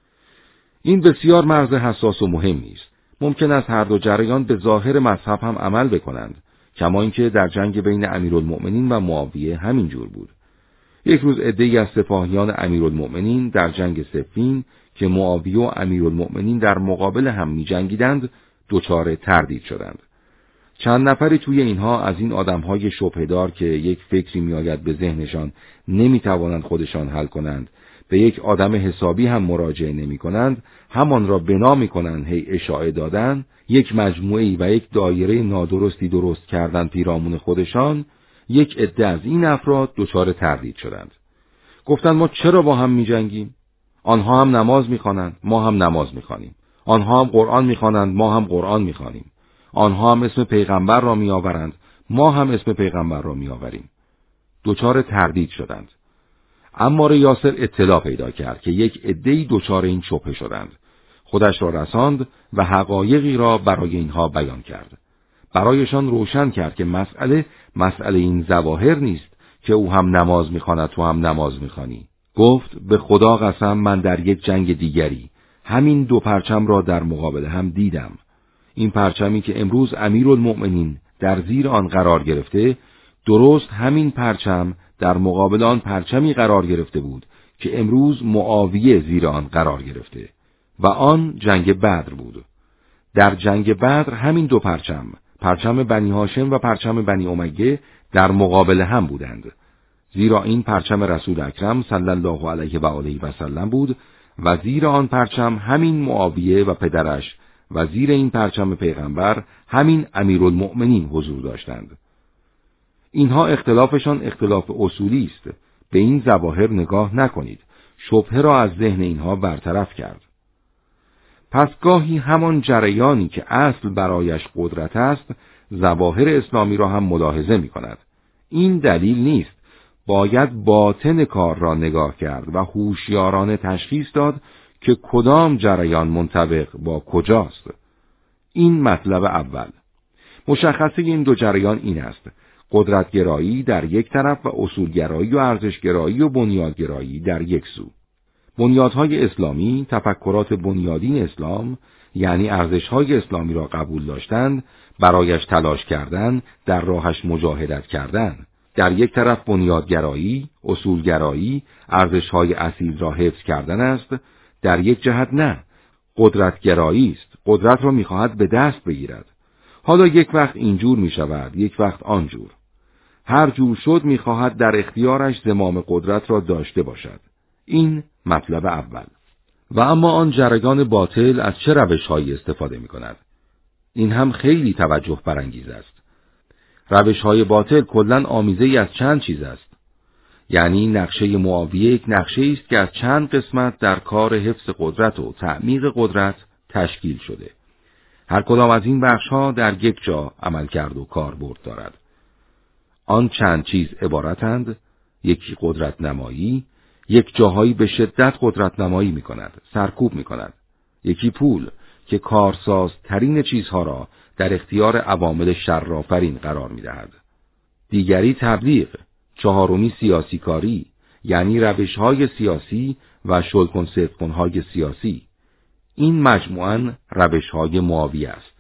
این بسیار مرز حساس و مهمی است. ممکن است هر دو جریان به ظاهر مذهب هم عمل بکنند، کما اینکه در جنگ بین امیرالمؤمنین و معاویه همین جور بود. یک روز عده‌ای از سپاهیان امیرالمؤمنین در جنگ صفین که معاویه و امیرالمؤمنین در مقابل هم می‌جنگیدند، دچار تردید شدند. چند نفری توی اینها از این آدم‌های شبهه‌دار که یک فکری می‌آید به ذهنشان نمی‌توانند خودشان حل کنند، به یک آدم حسابی هم مراجعه نمی‌کنند، همان را بنا می‌کنند هی اشاعه دادن، یک مجموعه‌ای و یک دایره نادرستی درست کردن پیرامون خودشان. یک عده از این افراد دچار تردید شدند. گفتند ما چرا با هم می‌جنگیم؟ آنها هم نماز می‌خوانند، ما هم نماز می‌خوانیم. آنها هم قرآن می‌خوانند، ما هم قرآن می‌خوانیم. آنها هم اسم پیغمبر را می‌آورند، ما هم اسم پیغمبر را می‌آوریم. دچار تردید شدند. عمار یاسر اطلاع پیدا کرد که یک عده‌ای دچار این شبهه شدند. خودش را رساند و حقایقی را برای اینها بیان کرد. برایشان روشن کرد که مسئله مسئله این ظواهر نیست که او هم نماز می‌خواند تو هم نماز می‌خوانی. گفت به خدا قسم من در یک جنگ دیگری همین دو پرچم را در مقابل هم دیدم. این پرچمی که امروز امیرالمؤمنین در زیر آن قرار گرفته، درست همین پرچم در مقابل آن پرچمی قرار گرفته بود که امروز معاویه زیر آن قرار گرفته و آن جنگ بدر بود. در جنگ بدر همین دو پرچم، پرچم بنی هاشم و پرچم بنی امیه، در مقابل هم بودند. زیرا این پرچم رسول اکرم صلی الله علیه و آله و سلم بود و زیر آن پرچم همین معاویه و پدرش و زیر این پرچم پیغمبر همین امیرالمؤمنین حضور داشتند. اینها اختلافشان اختلاف اصولی است. به این ظواهر نگاه نکنید. شبهه را از ذهن اینها برطرف کرد. پس گاهی همان جریانی که اصل برایش قدرت است، ظواهر اسلامی را هم ملاحظه می کند. این دلیل نیست. باید باطن کار را نگاه کرد و هوشیارانه تشخیص داد که کدام جریان منطبق با کجاست. این مطلب اول. مشخصه این دو جریان این است: قدرتگرایی در یک طرف و اصولگرایی و ارزشگرایی و بنیادگرایی در یک سو. بنیادهای اسلامی، تفکرات بنیادین اسلام، یعنی ارزشهای اسلامی را قبول داشتند، برایش تلاش کردن، در راهش مجاهدت کردن. در یک طرف بنیادگرایی، اصولگرایی، ارزشهای اصیل را حفظ کردن است، در یک جهت نه، قدرتگرایی است. قدرت را می‌خواهد به دست بگیرد. حالا یک وقت اینجور می‌شود، یک وقت آنجور. هر جور شد می‌خواهد در اختیارش زمام قدرت را داشته باشد. این مطلب اول. و اما آن جریان باطل از چه روش‌هایی استفاده می‌کند؟ این هم خیلی توجه برانگیز است. روش‌های باطل کلاً آمیزه‌ای از چند چیز است. یعنی نقشه معاویه یک نقشه‌ای است که از چند قسمت در کار حفظ قدرت و تعمیق قدرت تشکیل شده. هر کدام از این بخش‌ها در یک جا عمل کرد و کاربرد دارد. آن چند چیز عبارتند: یکی قدرت نمایی، یک جاهایی به شدت قدرت نمایی می کند، سرکوب می کند. یکی پول که کارساز ترین چیزها را در اختیار عوامل شرآفرین قرار می دهد. دیگری تبلیغ، چهارمی سیاسی کاری، یعنی روش‌های سیاسی و شلکن صدقن‌های سیاسی. این مجموعاً روش‌های معاویه است.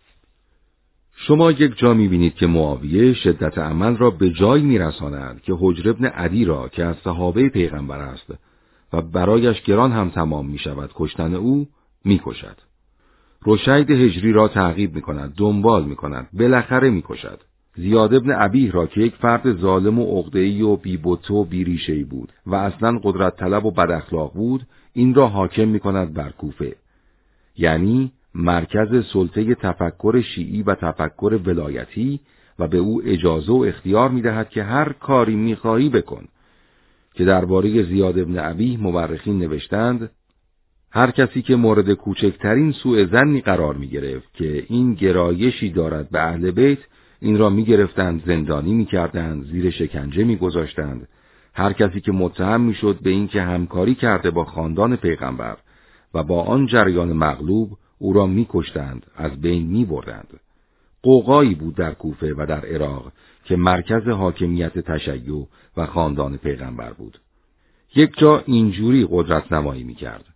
شما یک جا می‌بینید که معاویه شدت عمل را به جای می‌رساند که حجر ابن عدی را که از صحابه پیغمبر است و برایش گران هم تمام می‌شود کشتن او، می‌کشد. رشید هجری را تعقیب می‌کند، دنبال می‌کند، بالاخره می‌کشد. زیاد ابن ابیه را که یک فرد ظالم و عقده‌ای و بی‌بت و بی‌ریشه‌ای بود و اصلاً قدرت طلب و بد اخلاق بود، این را حاکم می‌کند بر کوفه. یعنی مرکز سلطه تفکر شیعی و تفکر ولایتی، و به او اجازه و اختیار می‌دهد که هر کاری می‌خواهی بکن. که درباره زیاد ابن ابیه مورخین نوشتند: هر کسی که مورد کوچکترین سوء ظنی قرار می گرفت که این گرایشی دارد به اهل بیت، این را می گرفتند زندانی می کردند، زیر شکنجه می گذاشتند. هر کسی که متهم می شد به این که همکاری کرده با خاندان پیغمبر و با آن جریان مغلوب، او را می کشتند، از بین می بردند. قوقایی بود در کوفه و در عراق که مرکز حاکمیت تشیع و خاندان پیغمبر بود. یک جا اینجوری قدرت نمایی می کرد.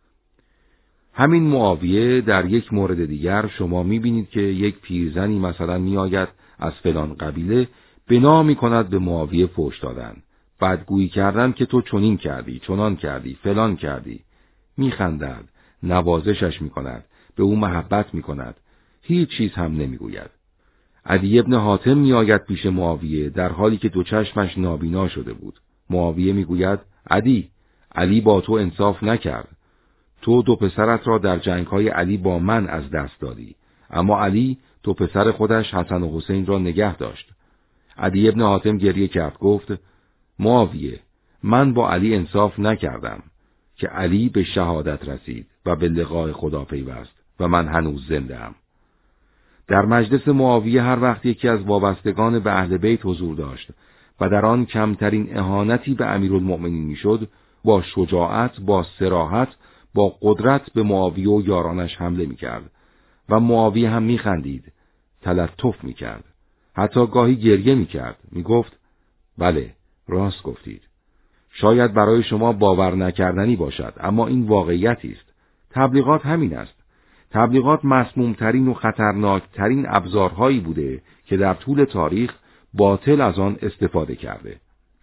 همین معاویه در یک مورد دیگر شما می بینید که یک پیرزنی مثلا می آید از فلان قبیله بنا می کند به معاویه فحش دادن، بدگویی کردن که تو چنین کردی، چنان کردی، فلان کردی. می خندد، نوازشش می کند، به او محبت می کند، هیچ چیز هم نمی گوید. عدی ابن حاتم می آید پیش معاویه در حالی که دو چشمش نابینا شده بود. معاویه می گوید عدی، علی با تو انصاف نکرد. تو دو پسرت را در جنگ‌های علی با من از دست دادی، اما علی تو پسر خودش حسن و حسین را نگه داشت. عدی ابن حاتم گریه کرد، گفت معاویه، من با علی انصاف نکردم که علی به شهادت رسید و به لقاء خدا پیوست و من هنوز زنده ام. در مجلس معاویه هر وقت یکی از وابستگان به اهل بیت حضور داشت و در آن کمترین اهانتی به امیرالمؤمنین میشد، با شجاعت، با صراحت، با قدرت به معاویه و یارانش حمله میکرد و معاویه هم میخندید، تلطف میکرد، حتی گاهی گریه میکرد، میگفت بله، راست گفتید. شاید برای شما باور نکردنی باشد، اما این واقعیتی است. تبلیغات همین است. تبلیغات مسمومترین و خطرناکترین ابزارهایی بوده که در طول تاریخ باطل از آن استفاده کرده.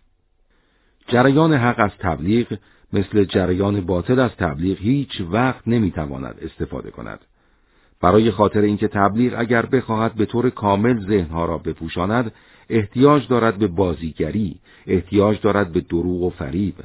جریان حق از تبلیغ مثل جریان باطل از تبلیغ هیچ وقت نمیتواند استفاده کند. برای خاطر اینکه تبلیغ اگر بخواهد به طور کامل ذهنها را بپوشاند، احتیاج دارد به بازیگری، احتیاج دارد به دروغ و فریب.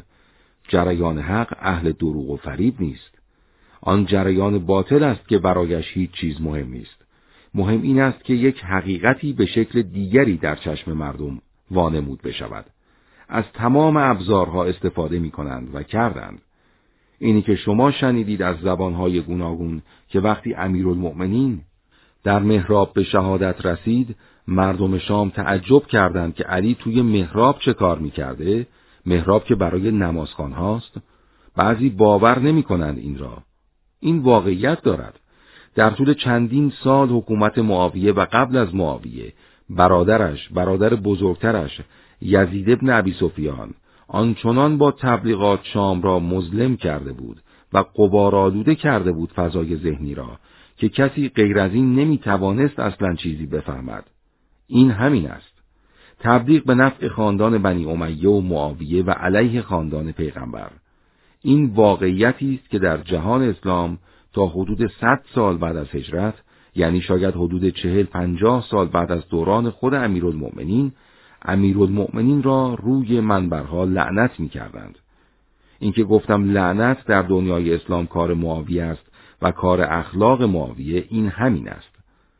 جریان حق اهل دروغ و فریب نیست. آن جریان باطل است که برایش هیچ چیز مهم نیست. مهم این است که یک حقیقتی به شکل دیگری در چشم مردم وانمود بشود. از تمام ابزارها استفاده می کنند و کردند. اینی که شما شنیدید از زبانهای گوناگون که وقتی امیرالمؤمنین در محراب به شهادت رسید، مردم شام تعجب کردند که علی توی محراب چه کار می کرده؟ محراب که برای نمازخوان هاست. بعضی باور نمی کنند این را. این واقعیت دارد. در طول چندین سال حکومت معاویه و قبل از معاویه، برادرش، برادر بزرگترش، یزید ابن ابی سفیان، آنچنان با تبلیغات شام را مظلم کرده بود و غبارآلوده کرده بود فضای ذهنی را که کسی غیر از این نمی توانست اصلا چیزی بفهمد. این همین است. تبلیغ به نفع خاندان بنی امیه و معاویه و علیه خاندان پیغمبر. این واقعیتی است که در جهان اسلام تا حدود صد سال بعد از هجرت، یعنی شاید حدود چهل پنجاه سال بعد از دوران خود امیرالمؤمنین، امیرالمؤمنین را روی منبرها لعنت می کردند. این که گفتم لعنت در دنیای اسلام کار معاویه است و کار اخلاق معاویه، این همین است.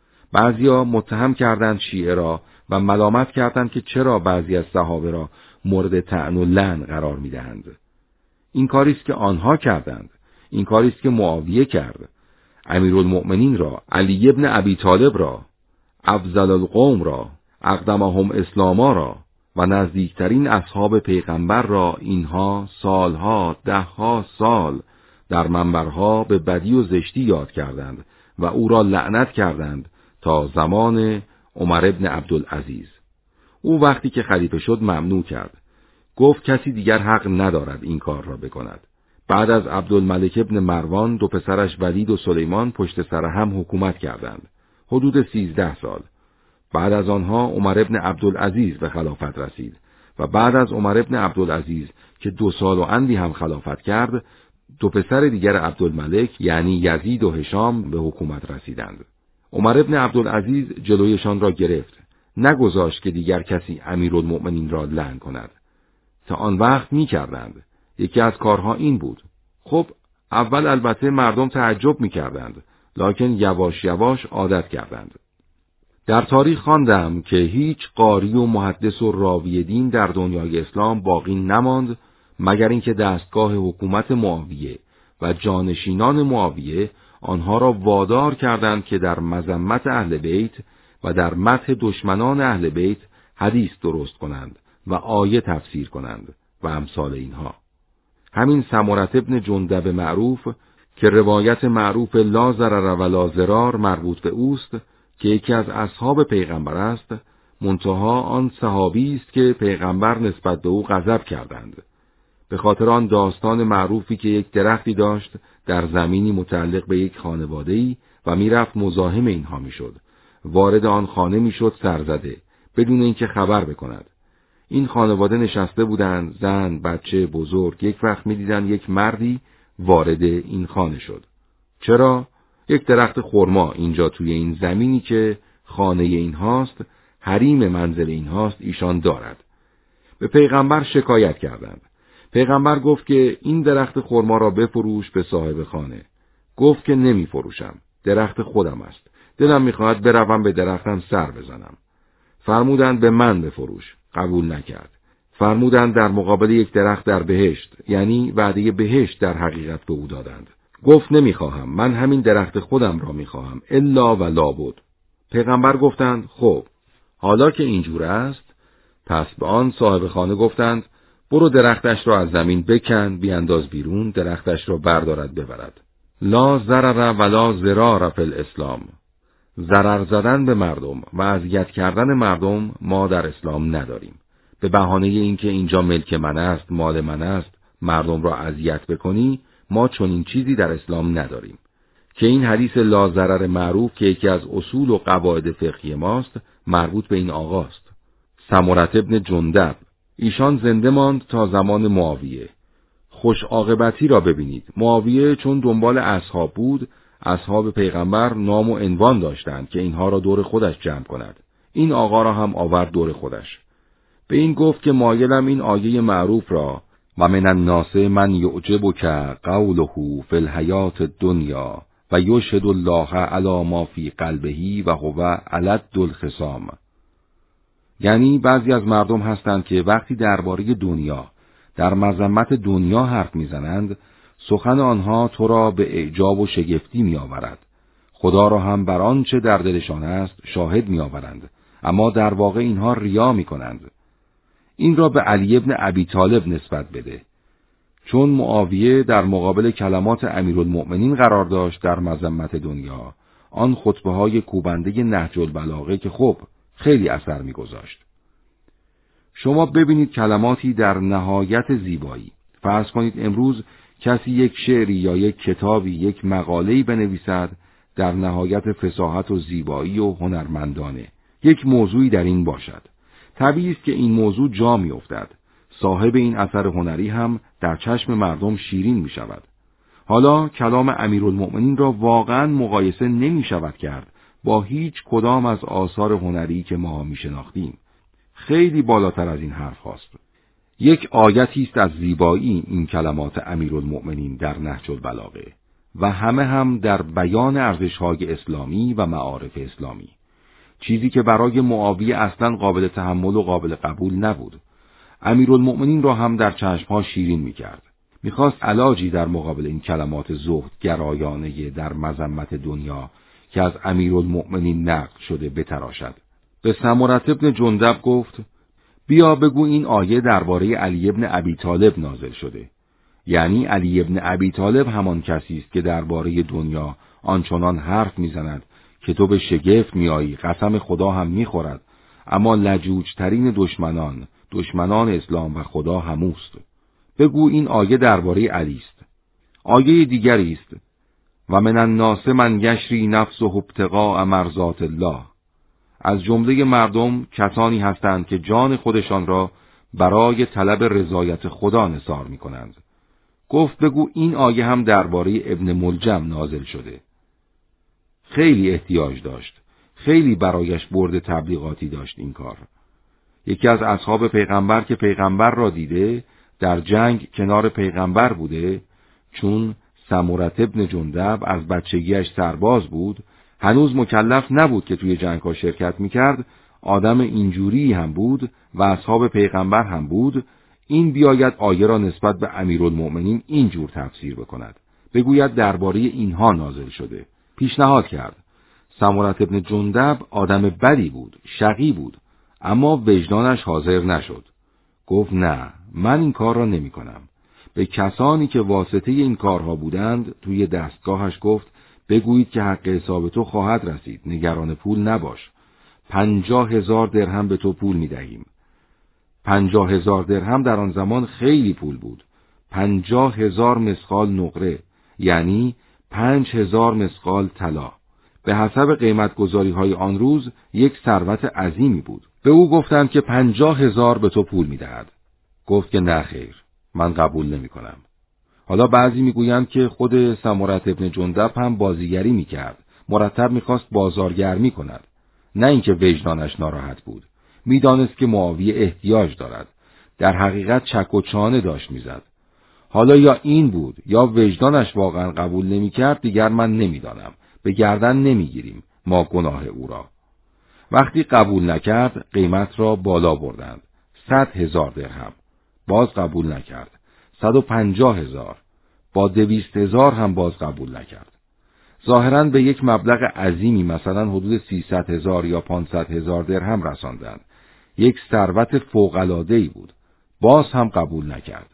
بعضیا متهم کردند شیعه را و ملامت کردند که چرا بعضی از صحابه را مورد طعن و لعن قرار می دهند. این کاری است که آنها کردند. این کاری است که معاویه کرد. امیرالمؤمنین را، علی ابن ابی طالب را، افضل القوم را، اقدمهم اسلاما را و نزدیکترین اصحاب پیغمبر را اینها سالها، دهها سال در منبرها به بدی و زشتی یاد کردند و او را لعنت کردند تا زمان عمر ابن عبدالعزیز. او وقتی که خلیفه شد ممنوع کرد. گفت کسی دیگر حق ندارد این کار را بکند. بعد از عبدالملک ابن مروان دو پسرش ولید و سلیمان پشت سر هم حکومت کردند، حدود سیزده سال. بعد از آنها عمر ابن عبدالعزیز به خلافت رسید و بعد از عمر ابن عبدالعزیز که دو سال و اندی هم خلافت کرد، دو پسر دیگر عبدالملک یعنی یزید و هشام به حکومت رسیدند. عمر ابن عبدالعزیز جلویشان را گرفت، نگذاشت که دیگر کسی امیرالمؤمنین را لعن کند. تا آن وقت می کردند. یکی از کارها این بود. خب اول البته مردم تعجب می کردند، لکن یواش یواش عادت کردند. در تاریخ خواندم که هیچ قاری و محدث و راوی دین در دنیای اسلام باقی نماند مگر اینکه دستگاه حکومت معاویه و جانشینان معاویه آنها را وادار کردند که در مذمت اهل بیت و در مدح دشمنان اهل بیت حدیث درست کنند و آیه تفسیر کنند و امثال اینها. همین سمرة ابن جندب معروف که روایت معروف لا ضرر ولا ضرار مربوط به اوست که یکی از اصحاب پیغمبر است، منتها آن صحابی است که پیغمبر نسبت به او غضب کردند. به خاطر آن داستان معروفی که یک درختی داشت در زمینی متعلق به یک خانواده‌ای و میرفت مزاحم اینها میشد. وارد آن خانه میشد سرزده بدون اینکه خبر بکند. این خانواده نشسته بودند، زن، بچه، بزرگ. یک وقت می‌دیدند یک مردی وارد این خانه شد. چرا؟ یک درخت خرما اینجا توی این زمینی که خانه اینهاست، حریم منزل اینهاست، ایشان دارد. به پیغمبر شکایت کردند. پیغمبر گفت که این درخت خرما را بفروش به صاحب خانه. گفت که نمی فروشم. درخت خودم است. دلم می‌خواهد بروم به درختم سر بزنم. فرمودند به من بفروش. قبول نکرد. فرمودند در مقابل یک درخت در بهشت، یعنی وعده بهشت در حقیقت به او دادند. گفت نمیخواهم، من همین درخت خودم را میخواهم، الا و لابد. پیغمبر گفتند خب، حالا که اینجور است، پس به آن صاحب خانه گفتند برو درختش را از زمین بکن، بیانداز بیرون، درختش را بردارد ببرد. لا ضرر ولا ضرار فی الاسلام. ضرر زدن به مردم و اذیت کردن مردم ما در اسلام نداریم. به بهانه اینکه اینجا ملک من است، مال من است، مردم را اذیت بکنی، ما چنین چیزی در اسلام نداریم. که این حدیث لا ضرر معروف که یکی از اصول و قواعد فقهی ماست، مربوط به این آقاست. سمرة ابن جندب، ایشان زنده ماند تا زمان معاویه. خوش عاقبتی را ببینید. معاویه چون دنبال اصحاب بود، اصحاب پیغمبر نام و عنوان داشتند که اینها را دور خودش جمع کند. این آقا را هم آورد دور خودش. به این گفت که مایلم این آیه معروف را و من الناس من یعجبک قوله فی الحیات الدنیا و یشهد الله علی ما فی قلبه و هو الد الخصام. یعنی بعضی از مردم هستند که وقتی درباره دنیا، در مذمت دنیا حرف میزنند، سخن آنها تو را به اعجاب و شگفتی می آورد. خدا را هم بر آنچه در دلشان است شاهد می آورند، اما در واقع اینها ریا می کنند. این را به علی ابن ابی طالب نسبت بده. چون معاویه در مقابل کلمات امیرالمؤمنین قرار داشت در مذمت دنیا، آن خطبه های کوبنده نهج البلاغه که خب خیلی اثر می گذاشت. شما ببینید کلماتی در نهایت زیبایی. فرض کنید امروز کسی یک شعری یا یک کتابی، یک مقاله‌ای بنویسد در نهایت فصاحت و زیبایی و هنرمندانه. یک موضوعی در این باشد. طبیعی است که این موضوع جا می افتد. صاحب این اثر هنری هم در چشم مردم شیرین می شود. حالا کلام امیرالمؤمنین را واقعا مقایسه نمی شود کرد با هیچ کدام از آثار هنری که ما می شناختیم. خیلی بالاتر از این حرف هاست. یک آیتی است از زیبایی این کلمات امیرالمؤمنین در نهج البلاغه و همه هم در بیان ارزش‌های اسلامی و معارف اسلامی. چیزی که برای معاویه اصلا قابل تحمل و قابل قبول نبود. امیرالمؤمنین را هم در چشمها شیرین می‌کرد. می‌خواست علاجی در مقابل این کلمات زهد گرایانه در مذمت دنیا که از امیرالمؤمنین نقل شده بتراشد. به سمرة ابن جندب گفت بیا بگو این آیه درباره علی ابن ابی طالب نازل شده. یعنی علی ابن ابی طالب همان کسی است که درباره دنیا آنچنان حرف میزند که تو به شگفت میایی، قسم خدا هم میخورد، اما لجوجترین دشمنان، دشمنان اسلام و خدا هموست. بگو این آیه درباره علی است. آیه دیگری است و من الناس من یشری نفسه ابتغاء مرضات الله. از جمله مردم کسانی هستند که جان خودشان را برای طلب رضایت خدا نثار می کنند. گفت بگو این آیه هم درباره ابن ملجم نازل شده. خیلی احتیاج داشت. خیلی برایش برد تبلیغاتی داشت این کار. یکی از اصحاب پیغمبر که پیغمبر را دیده، در جنگ کنار پیغمبر بوده، چون سمرة ابن جندب از بچگیش سرباز بود، هنوز مکلف نبود که توی جنگ ها شرکت میکرد، آدم اینجوری هم بود و اصحاب پیغمبر هم بود. این بیاید آیه را نسبت به امیرالمؤمنین اینجور تفسیر بکند. بگوید درباره اینها نازل شده. پیشنهاد کرد. سمرة ابن جندب آدم بدی بود، شقی بود، اما وجدانش حاضر نشد. گفت نه، من این کار را نمی کنم. به کسانی که واسطه این کارها بودند توی دستگاهش گفت بگویید که حق حساب تو خواهد رسید، نگران پول نباش. پنجاه هزار درهم به تو پول می دهیم. پنجاه هزار درهم در آن زمان خیلی پول بود. پنجاه هزار مسقال نقره، یعنی پنج هزار مسقال طلا. به حسب قیمت گذاری های آن روز یک ثروت عظیمی بود. به او گفتند که پنجاه هزار به تو پول می دهد. گفت که نه خیر، من قبول نمی کنم. حالا بعضی می گویند که خود سمرة ابن جندب هم بازیگری می کرد. مرتب می خواست بازارگرمی کند. نه اینکه وجدانش ناراحت بود. می دانست که معاویه احتیاج دارد. در حقیقت چک و چانه داشت می زد. حالا یا این بود یا وجدانش واقعا قبول نمی کرد، دیگر من نمی دانم. به گردن نمی گیریم ما گناه او را. وقتی قبول نکرد قیمت را بالا بردند. صد هزار درهم. باز قبول نکرد. صد و پنجاه هزار. با دویست هزار هم باز قبول نکرد. ظاهراً به یک مبلغ عظیمی مثلا حدود سیصد هزار یا پانصد هزار درهم رساندند. یک ثروت فوق‌العاده‌ای بود. باز هم قبول نکرد.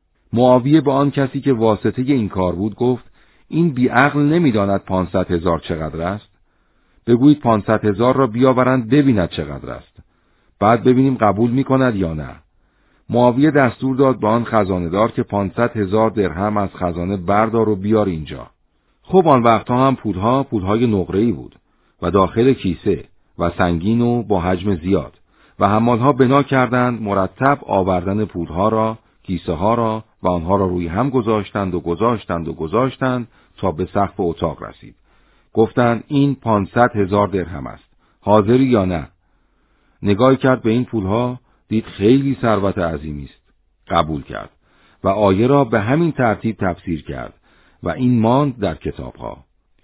معاویه به آن کسی که واسطه این کار بود گفت این بیعقل نمی‌داند پانصد هزار چقدر است؟ بگویید پانصد هزار را بیاورند ببیند چقدر است. بعد ببینیم قبول می‌کند یا نه. معاویه دستور داد به آن خزانه‌دار که پانصد هزار درهم از خزانه بردار و بیار اینجا. خب آن وقتها هم پولها پولهای نقره‌ای بود و داخل کیسه و سنگین و با حجم زیاد و حمالها بنا کردند مرتب آوردن پولها را، کیسه ها را و آنها را روی هم گذاشتند و گذاشتند و گذاشتند تا به سقف اتاق رسید. گفتند این پانصد هزار درهم است. حاضری یا نه؟ نگاه کرد به این پولها، دید خیلی ثروت عظیمی است. قبول کرد و آیه را به همین ترتیب تفسیر کرد و این ماند در کتابها.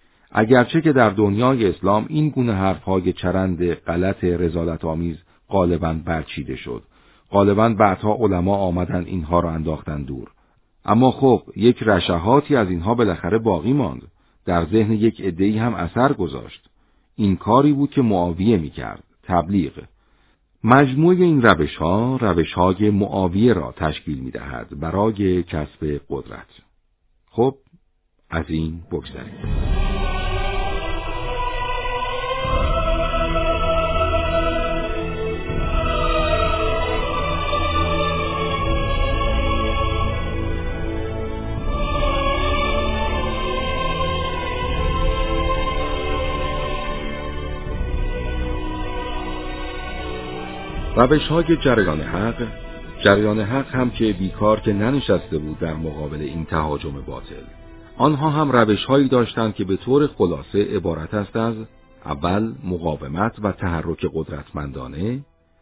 اگرچه که در دنیای اسلام این گونه حرفهای چرند غلط رذالت آمیز غالباً برچیده شد. غالباً بعدها علما آمدن اینها را انداختن دور. اما خب یک رشحاتی از اینها بالاخره باقی ماند. در ذهن یک عده‌ای هم اثر گذاشت. این کاری بود که معاویه می‌کرد، تبلیغ. مجموع این روش‌ها روش‌های معاویه را تشکیل می‌دهد برای کسب قدرت. خب از این بگذریم. روش‌های جریان حق، جریان حق هم که بیکار که ننشسته بود در مقابل این تهاجم باطل. آنها هم روش‌هایی داشتند که به طور خلاصه عبارت است از اول مقاومت و تحرک قدرتمندانه.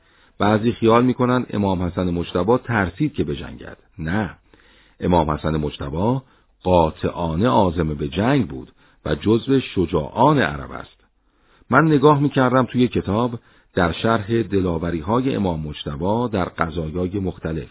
بعضی خیال می‌کنند امام حسن مجتبی ترسید که بجنگد. نه، امام حسن مجتبی قاطعانه عازم به جنگ بود و جزو شجاعان عرب است. من نگاه می‌کردم توی کتاب در شرح دلاوری‌های امام مجتبی در قضایای مختلف.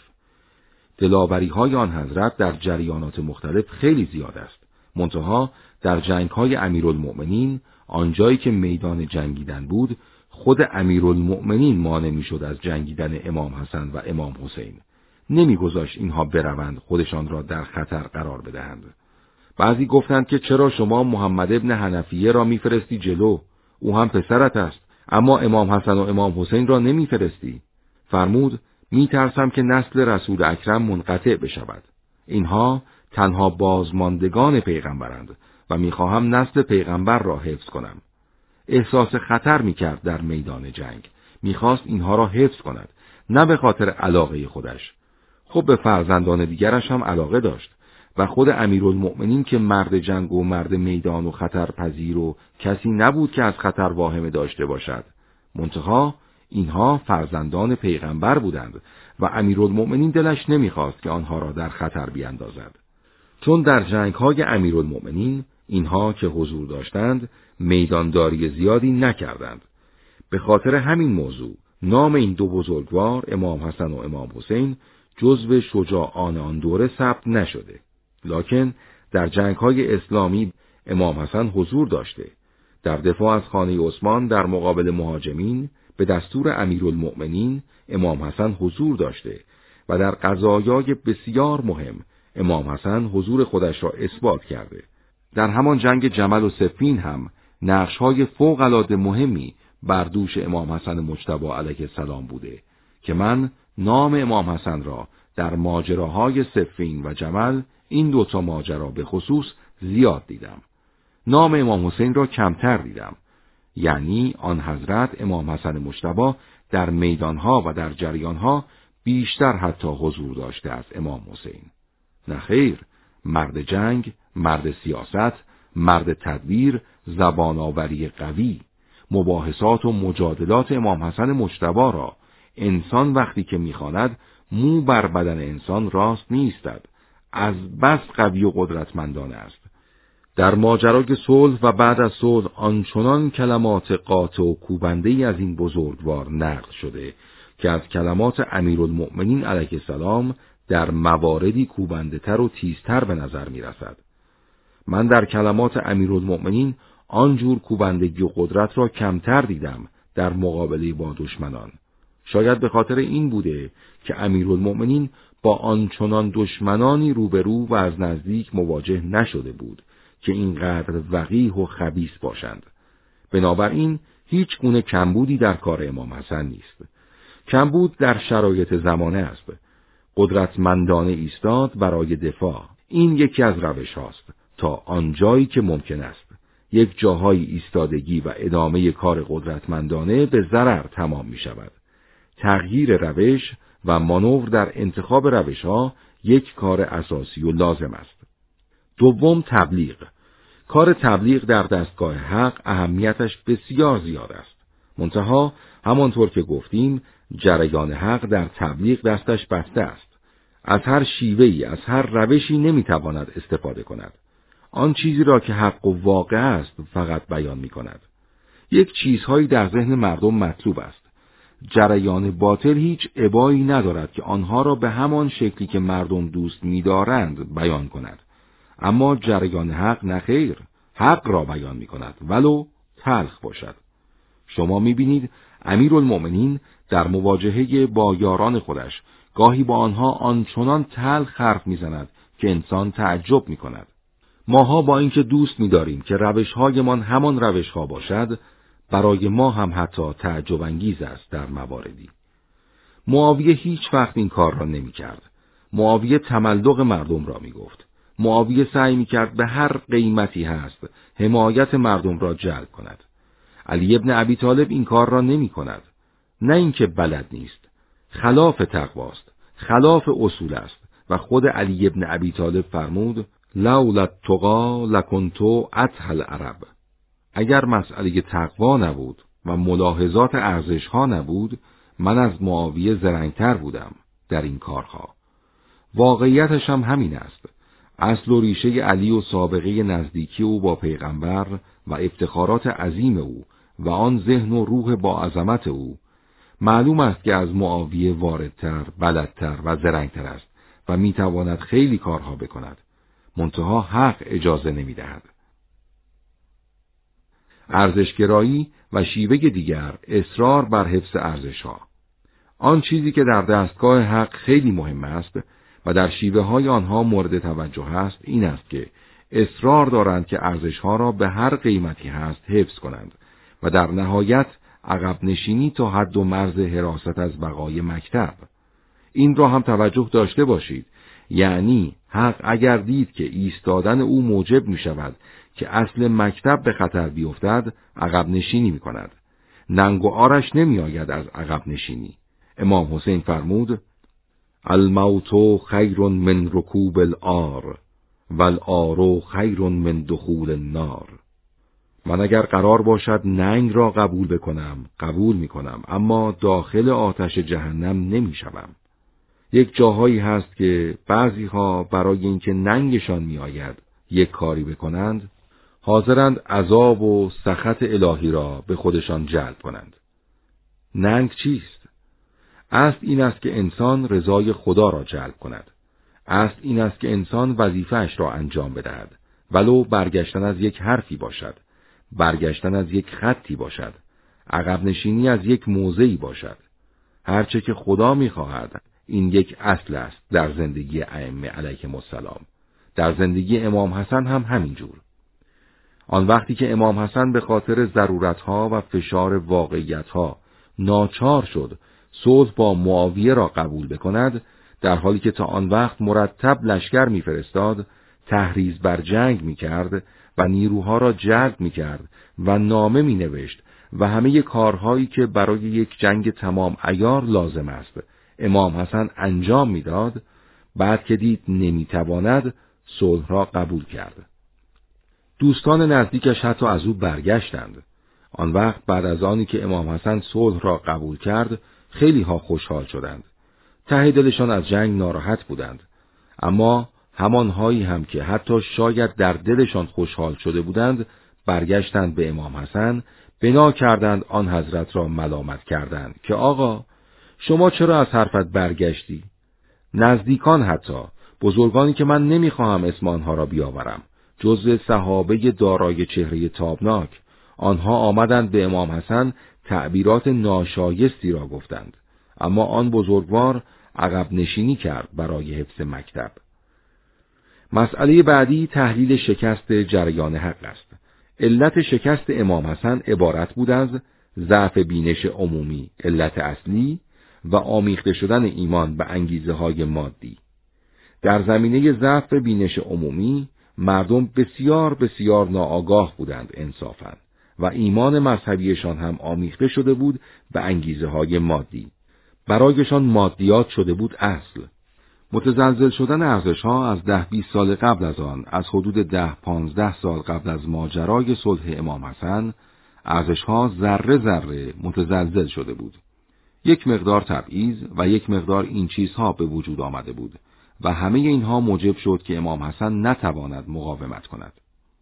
دلاوری‌های آن حضرت در جریانات مختلف خیلی زیاد است. منتها در جنگ‌های امیرالمؤمنین، آنجایی که میدان جنگیدن بود، خود امیرالمؤمنین مانع می‌شد از جنگیدن امام حسن و امام حسین. نمی‌گذاشت اینها بروند خودشان را در خطر قرار بدهند. بعضی گفتند که چرا شما محمد ابن حنفیه را می‌فرستی جلو؟ او هم پسرت است. اما امام حسن و امام حسین را نمی‌فرستی. فرمود می‌ترسم که نسل رسول اکرم منقطع بشود. اینها تنها بازماندگان پیغمبرند و می‌خواهم نسل پیغمبر را حفظ کنم. احساس خطر می‌کرد در میدان جنگ. می‌خواست اینها را حفظ کند، نه به خاطر علاقه خودش. خب به فرزندان دیگرش هم علاقه داشت و خود امیرالمؤمنین که مرد جنگ و مرد میدان و خطرپذیر و کسی نبود که از خطر واهمه داشته باشد. منتها اینها فرزندان پیغمبر بودند و امیرالمؤمنین دلش نمیخواست که آنها را در خطر بیاندازد. چون در جنگ‌های امیرالمؤمنین اینها که حضور داشتند میدانداری زیادی نکردند. به خاطر همین موضوع نام این دو بزرگوار امام حسن و امام حسین جزو شجاعان آن دوره ثبت نشده. لکن در جنگ‌های اسلامی امام حسن حضور داشته. در دفاع از خانه عثمان در مقابل مهاجمین به دستور امیرالمؤمنین امام حسن حضور داشته و در قضایای بسیار مهم امام حسن حضور خودش را اثبات کرده. در همان جنگ جمل و صفین هم نقش‌های فوق‌العاده مهمی بر دوش امام حسن مجتبی علیه السلام بوده که من نام امام حسن را در ماجراهای صفین و جمل، این دوتا ماجرا به خصوص، زیاد دیدم. نام امام حسین را کمتر دیدم، یعنی آن حضرت امام حسن مجتبی در میدانها و در جریانها بیشتر حتی حضور داشته از امام حسین. نه خیر، مرد جنگ، مرد سیاست، مرد تدبیر، زبان آوری قوی، مباحثات و مجادلات امام حسن مجتبی را انسان وقتی که میخواند مو بر بدن انسان راست نیستد، از بس قوی و قدرتمندانه است. در ماجرای صلح و بعد از صلح آنچنان کلمات قاطع و کوبنده‌ای از این بزرگوار نقل شده که از کلمات امیرالمؤمنین علیه السلام در مواردی کوبنده تر و تیزتر به نظر می رسد. من در کلمات امیرالمؤمنین آنجور کوبندگی و قدرت را کمتر دیدم در مقابله با دشمنان. شاید به خاطر این بوده که امیرالمؤمنین با آنچنان دشمنانی روبرو و از نزدیک مواجه نشده بود که اینقدر وقیح و خبیث باشند. بنابراین هیچ گونه کمبودی در کار امام حسن نیست. کمبود در شرایط زمانه است. قدرتمندانه ایستاد برای دفاع. این یکی از روش هاست تا آنجایی که ممکن است. یک جاهای ایستادگی و ادامه کار قدرتمندانه به ضرر تمام می شود. تغییر روش و مانور در انتخاب روش ها یک کار اساسی و لازم است. دوم، تبلیغ. کار تبلیغ در دستگاه حق اهمیتش بسیار زیاد است. منتها همانطور که گفتیم جریان حق در تبلیغ دستش بسته است. از هر شیوهی، از هر روشی نمیتواند استفاده کند. آن چیزی را که حق و واقع است فقط بیان می کند. یک چیزهایی در ذهن مردم مطلوب است. جریان باطل هیچ ابایی ندارد که آنها را به همان شکلی که مردم دوست می دارند بیان کند. اما جریان حق نخیر، حق را بیان می کند ولو تلخ باشد. شما می بینید امیرالمؤمنین در مواجهه با یاران خودش گاهی با آنها آنچنان تلخ حرف می زند که انسان تعجب می کند. ماها با اینکه دوست می داریم که روش‌هایمان همان روش‌ها باشد، برای ما هم حتی تعجب انگیز است در مواردی. معاویه هیچ وقت این کار را نمی کرد. معاویه تملق مردم را می گفت. معاویه سعی می کرد به هر قیمتی هست حمایت مردم را جلب کند. علی ابن ابی طالب این کار را نمی کند. نه اینکه بلد نیست، خلاف تقواست، خلاف اصول است و خود علی ابن ابی طالب فرمود لولا التقی لکنت اتقی العرب. اگر مسئله تقوا نبود و ملاحظات ارزش‌ها نبود، من از معاویه زرنگتر بودم در این کارها. واقعیتش هم همین است. اصل و ریشه علی و سابقه نزدیکی او با پیغمبر و افتخارات عظیم او و آن ذهن و روح با عظمت او، معلوم است که از معاویه واردتر، بلدتر و زرنگتر است و میتواند خیلی کارها بکند. منتها حق اجازه نمیدهد. ارزشگرایی و شیوه دیگر اصرار بر حفظ ارزش‌ها. آن چیزی که در دستگاه حق خیلی مهم است و در شیوه های آنها مورد توجه است این است که اصرار دارند که ارزش‌ها را به هر قیمتی هست حفظ کنند و در نهایت عقب نشینی تا حد و مرز حراست از بقای مکتب. این را هم توجه داشته باشید، یعنی حق اگر دید که ایستادن او موجب می شود که اصل مکتب به خطر بیفتد، عقب نشینی می کند. ننگ و عارش نمی آید از عقب نشینی. امام حسین فرمود الموت خیر من رکوب العار والعار خیر من دخول النار. من اگر قرار باشد ننگ را قبول بکنم، قبول می کنم، اما داخل آتش جهنم نمی شوم. یک جاهایی هست که بعضی ها برای اینکه ننگشان می آید یک کاری بکنند، حاضرند عذاب و سخط الهی را به خودشان جلب کنند. ننگ چیست؟ اصل این است که انسان رضای خدا را جلب کند. اصل این است که انسان وظیفه‌اش را انجام بدهد، ولو برگشتن از یک حرفی باشد، برگشتن از یک خطی باشد، عقب نشینی از یک موضعی باشد. هرچه که خدا می‌خواهد، این یک اصل است در زندگی ائمه علیهم السلام. در زندگی امام حسن هم همینجور. آن وقتی که امام حسن به خاطر ضرورتها و فشار واقعیتها ناچار شد صلح با معاویه را قبول بکند، در حالی که تا آن وقت مرتب لشکر می‌فرستاد، تحریض بر جنگ می‌کرد و نیروها را جلب می‌کرد و نامه می‌نوشت و همه کارهایی که برای یک جنگ تمام عیار لازم است امام حسن انجام می‌داد، بعد که دید نمی‌تواند، صلح را قبول کرد. دوستان نزدیکش حتی از او برگشتند. آن وقت بعد از آنی که امام حسن صلح را قبول کرد، خیلی ها خوشحال شدند. ته دلشان از جنگ ناراحت بودند، اما همانهایی هم که حتی شاید در دلشان خوشحال شده بودند، برگشتند به امام حسن، بنا کردند آن حضرت را ملامت کردند که آقا شما چرا از حرفت برگشتی؟ نزدیکان، حتی بزرگانی که من نمیخواهم اسم آنها را بیاورم، جزو صحابه دارای چهره تابناک، آنها آمدند به امام حسن تعبیرات ناشایستی را گفتند، اما آن بزرگوار عقب نشینی کرد برای حفظ مکتب. مسئله بعدی تحلیل شکست جریان حق است. علت شکست امام حسن عبارت بود از ضعف بینش عمومی، علت اصلی، و آمیخته شدن ایمان به انگیزه های مادی. در زمینه ضعف بینش عمومی، مردم بسیار بسیار ناآگاه بودند انصافاً، و ایمان مذهبیشان هم آمیخته شده بود به انگیزه های مادی. برایشان مادیات شده بود اصل. متزلزل شدن ارزش‌ها از ده بیست سال قبل از آن، از حدود ده پانزده سال قبل از ماجرای صلح امام حسن، ارزش‌ها ذره ذره متزلزل شده بود. یک مقدار تبعیض و یک مقدار این چیزها به وجود آمده بود و همه اینها موجب شد که امام حسن نتواند مقاومت کند.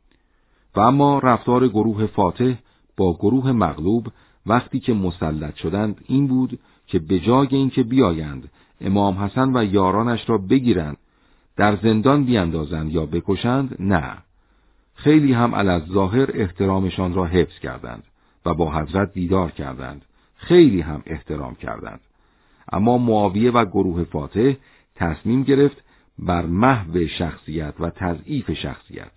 و اما رفتار گروه فاتح با گروه مغلوب وقتی که مسلط شدند این بود که به جای اینکه بیایند امام حسن و یارانش را بگیرند، در زندان بیاندازند یا بکشند، نه، خیلی هم علی‌الظاهر احترامشان را حفظ کردند و با حضرت دیدار کردند، خیلی هم احترام کردند. اما معاویه و گروه فاتح تصمیم گرفت بر محو شخصیت و تضعیف شخصیت.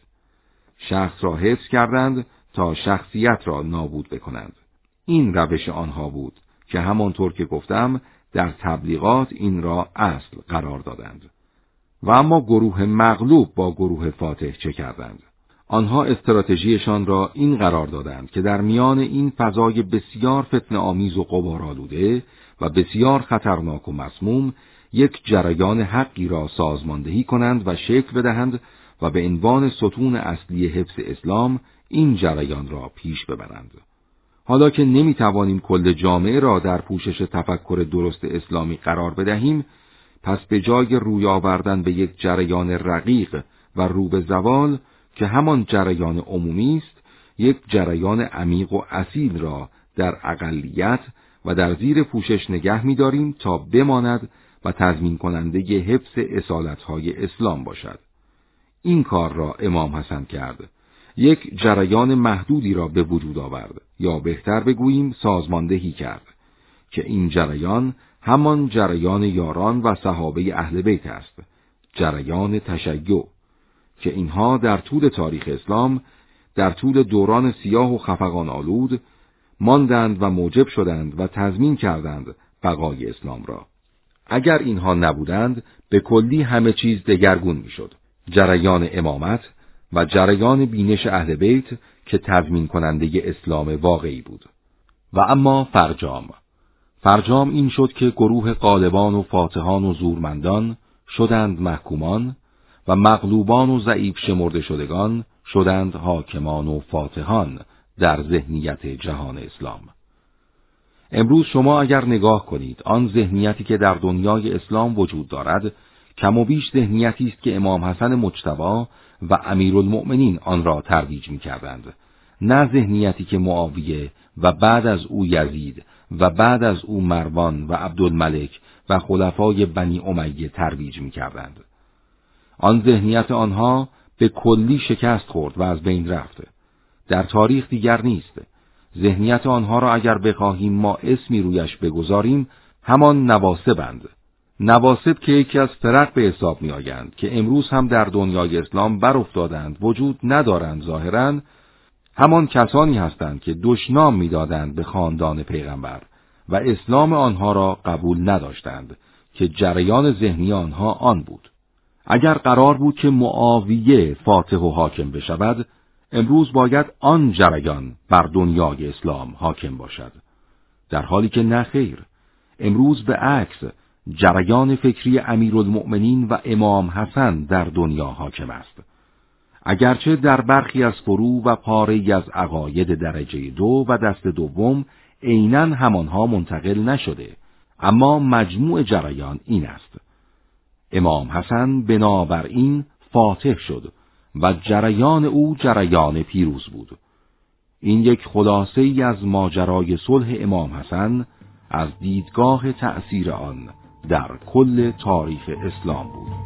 شخص را حفظ کردند تا شخصیت را نابود بکنند. این روش آنها بود که همانطور که گفتم در تبلیغات این را اصل قرار دادند. و اما گروه مغلوب با گروه فاتح چه کردند؟ آنها استراتژیشان را این قرار دادند که در میان این فضای بسیار فتنه آمیز و غبارآلوده و بسیار خطرناک و مسموم یک جریان حقی را سازماندهی کنند و شکل بدهند و به عنوان ستون اصلی حفظ اسلام این جریان را پیش ببرند. حالا که نمی توانیم کل جامعه را در پوشش تفکر درست اسلامی قرار بدهیم، پس به جای روی آوردن به یک جریان رقیق و رو به زوال که همان جریان عمومی است، یک جریان عمیق و اصیل را در اقلیت و در زیر پوشش نگه می داریم تا بماند و تضمین کننده حفظ اصالتهای اسلام باشد. این کار را امام حسن کرد. یک جریان محدودی را به وجود آورد، یا بهتر بگوییم سازماندهی کرد، که این جریان همان جریان یاران و صحابه اهل بیت است، جریان تشیع، که اینها در طول تاریخ اسلام، در طول دوران سیاه و خفقان آلود، ماندند و موجب شدند و تضمین کردند بقای اسلام را. اگر اینها نبودند، به کلی همه چیز دگرگون میشد. جریان امامت و جریان بینش اهل بیت که تضمین کننده اسلام واقعی بود. و اما فرجام. فرجام این شد که گروه غالبان و فاتحان و زورمندان شدند محکومان و مغلوبان و ضعیف شمرده شدگان شدند حاکمان و فاتحان در ذهنیت جهان اسلام. امروز شما اگر نگاه کنید، آن ذهنیتی که در دنیای اسلام وجود دارد، کم و بیش ذهنیتی است که امام حسن مجتبی و امیرالمؤمنین آن را ترویج می‌کردند، نه ذهنیتی که معاویه و بعد از او یزید و بعد از او مروان و عبدالملک و خلفای بنی امیه ترویج می‌کردند. آن ذهنیت آنها به کلی شکست خورد و از بین رفت. در تاریخ دیگر نیست. ذهنیت آنها را اگر بخواهیم ما اسمی رویش بگذاریم، همان نواصبند. نواصب که یکی از فرق به حساب می آیند که امروز هم در دنیای اسلام بر افتادند، وجود ندارند ظاهراً، همان کسانی هستند که دشنام می دادند به خاندان پیغمبر و اسلام آنها را قبول نداشتند که جریان ذهنی آنها آن بود. اگر قرار بود که معاویه فاتح و حاکم بشود، امروز باید آن جریان بر دنیای اسلام حاکم باشد. در حالی که نه خیر، امروز به عکس جریان فکری امیرالمؤمنین و امام حسن در دنیا حاکم است. اگرچه در برخی از فرو و پاره‌ای از عقاید درجه دو و دست دوم عیناً همانها منتقل نشده، اما مجموع جریان این است: امام حسن بنابراین فاتح شد و جریان او جریان پیروز بود. این یک خلاصه ای از ماجرای صلح امام حسن از دیدگاه تأثیر آن در کل تاریخ اسلام بود.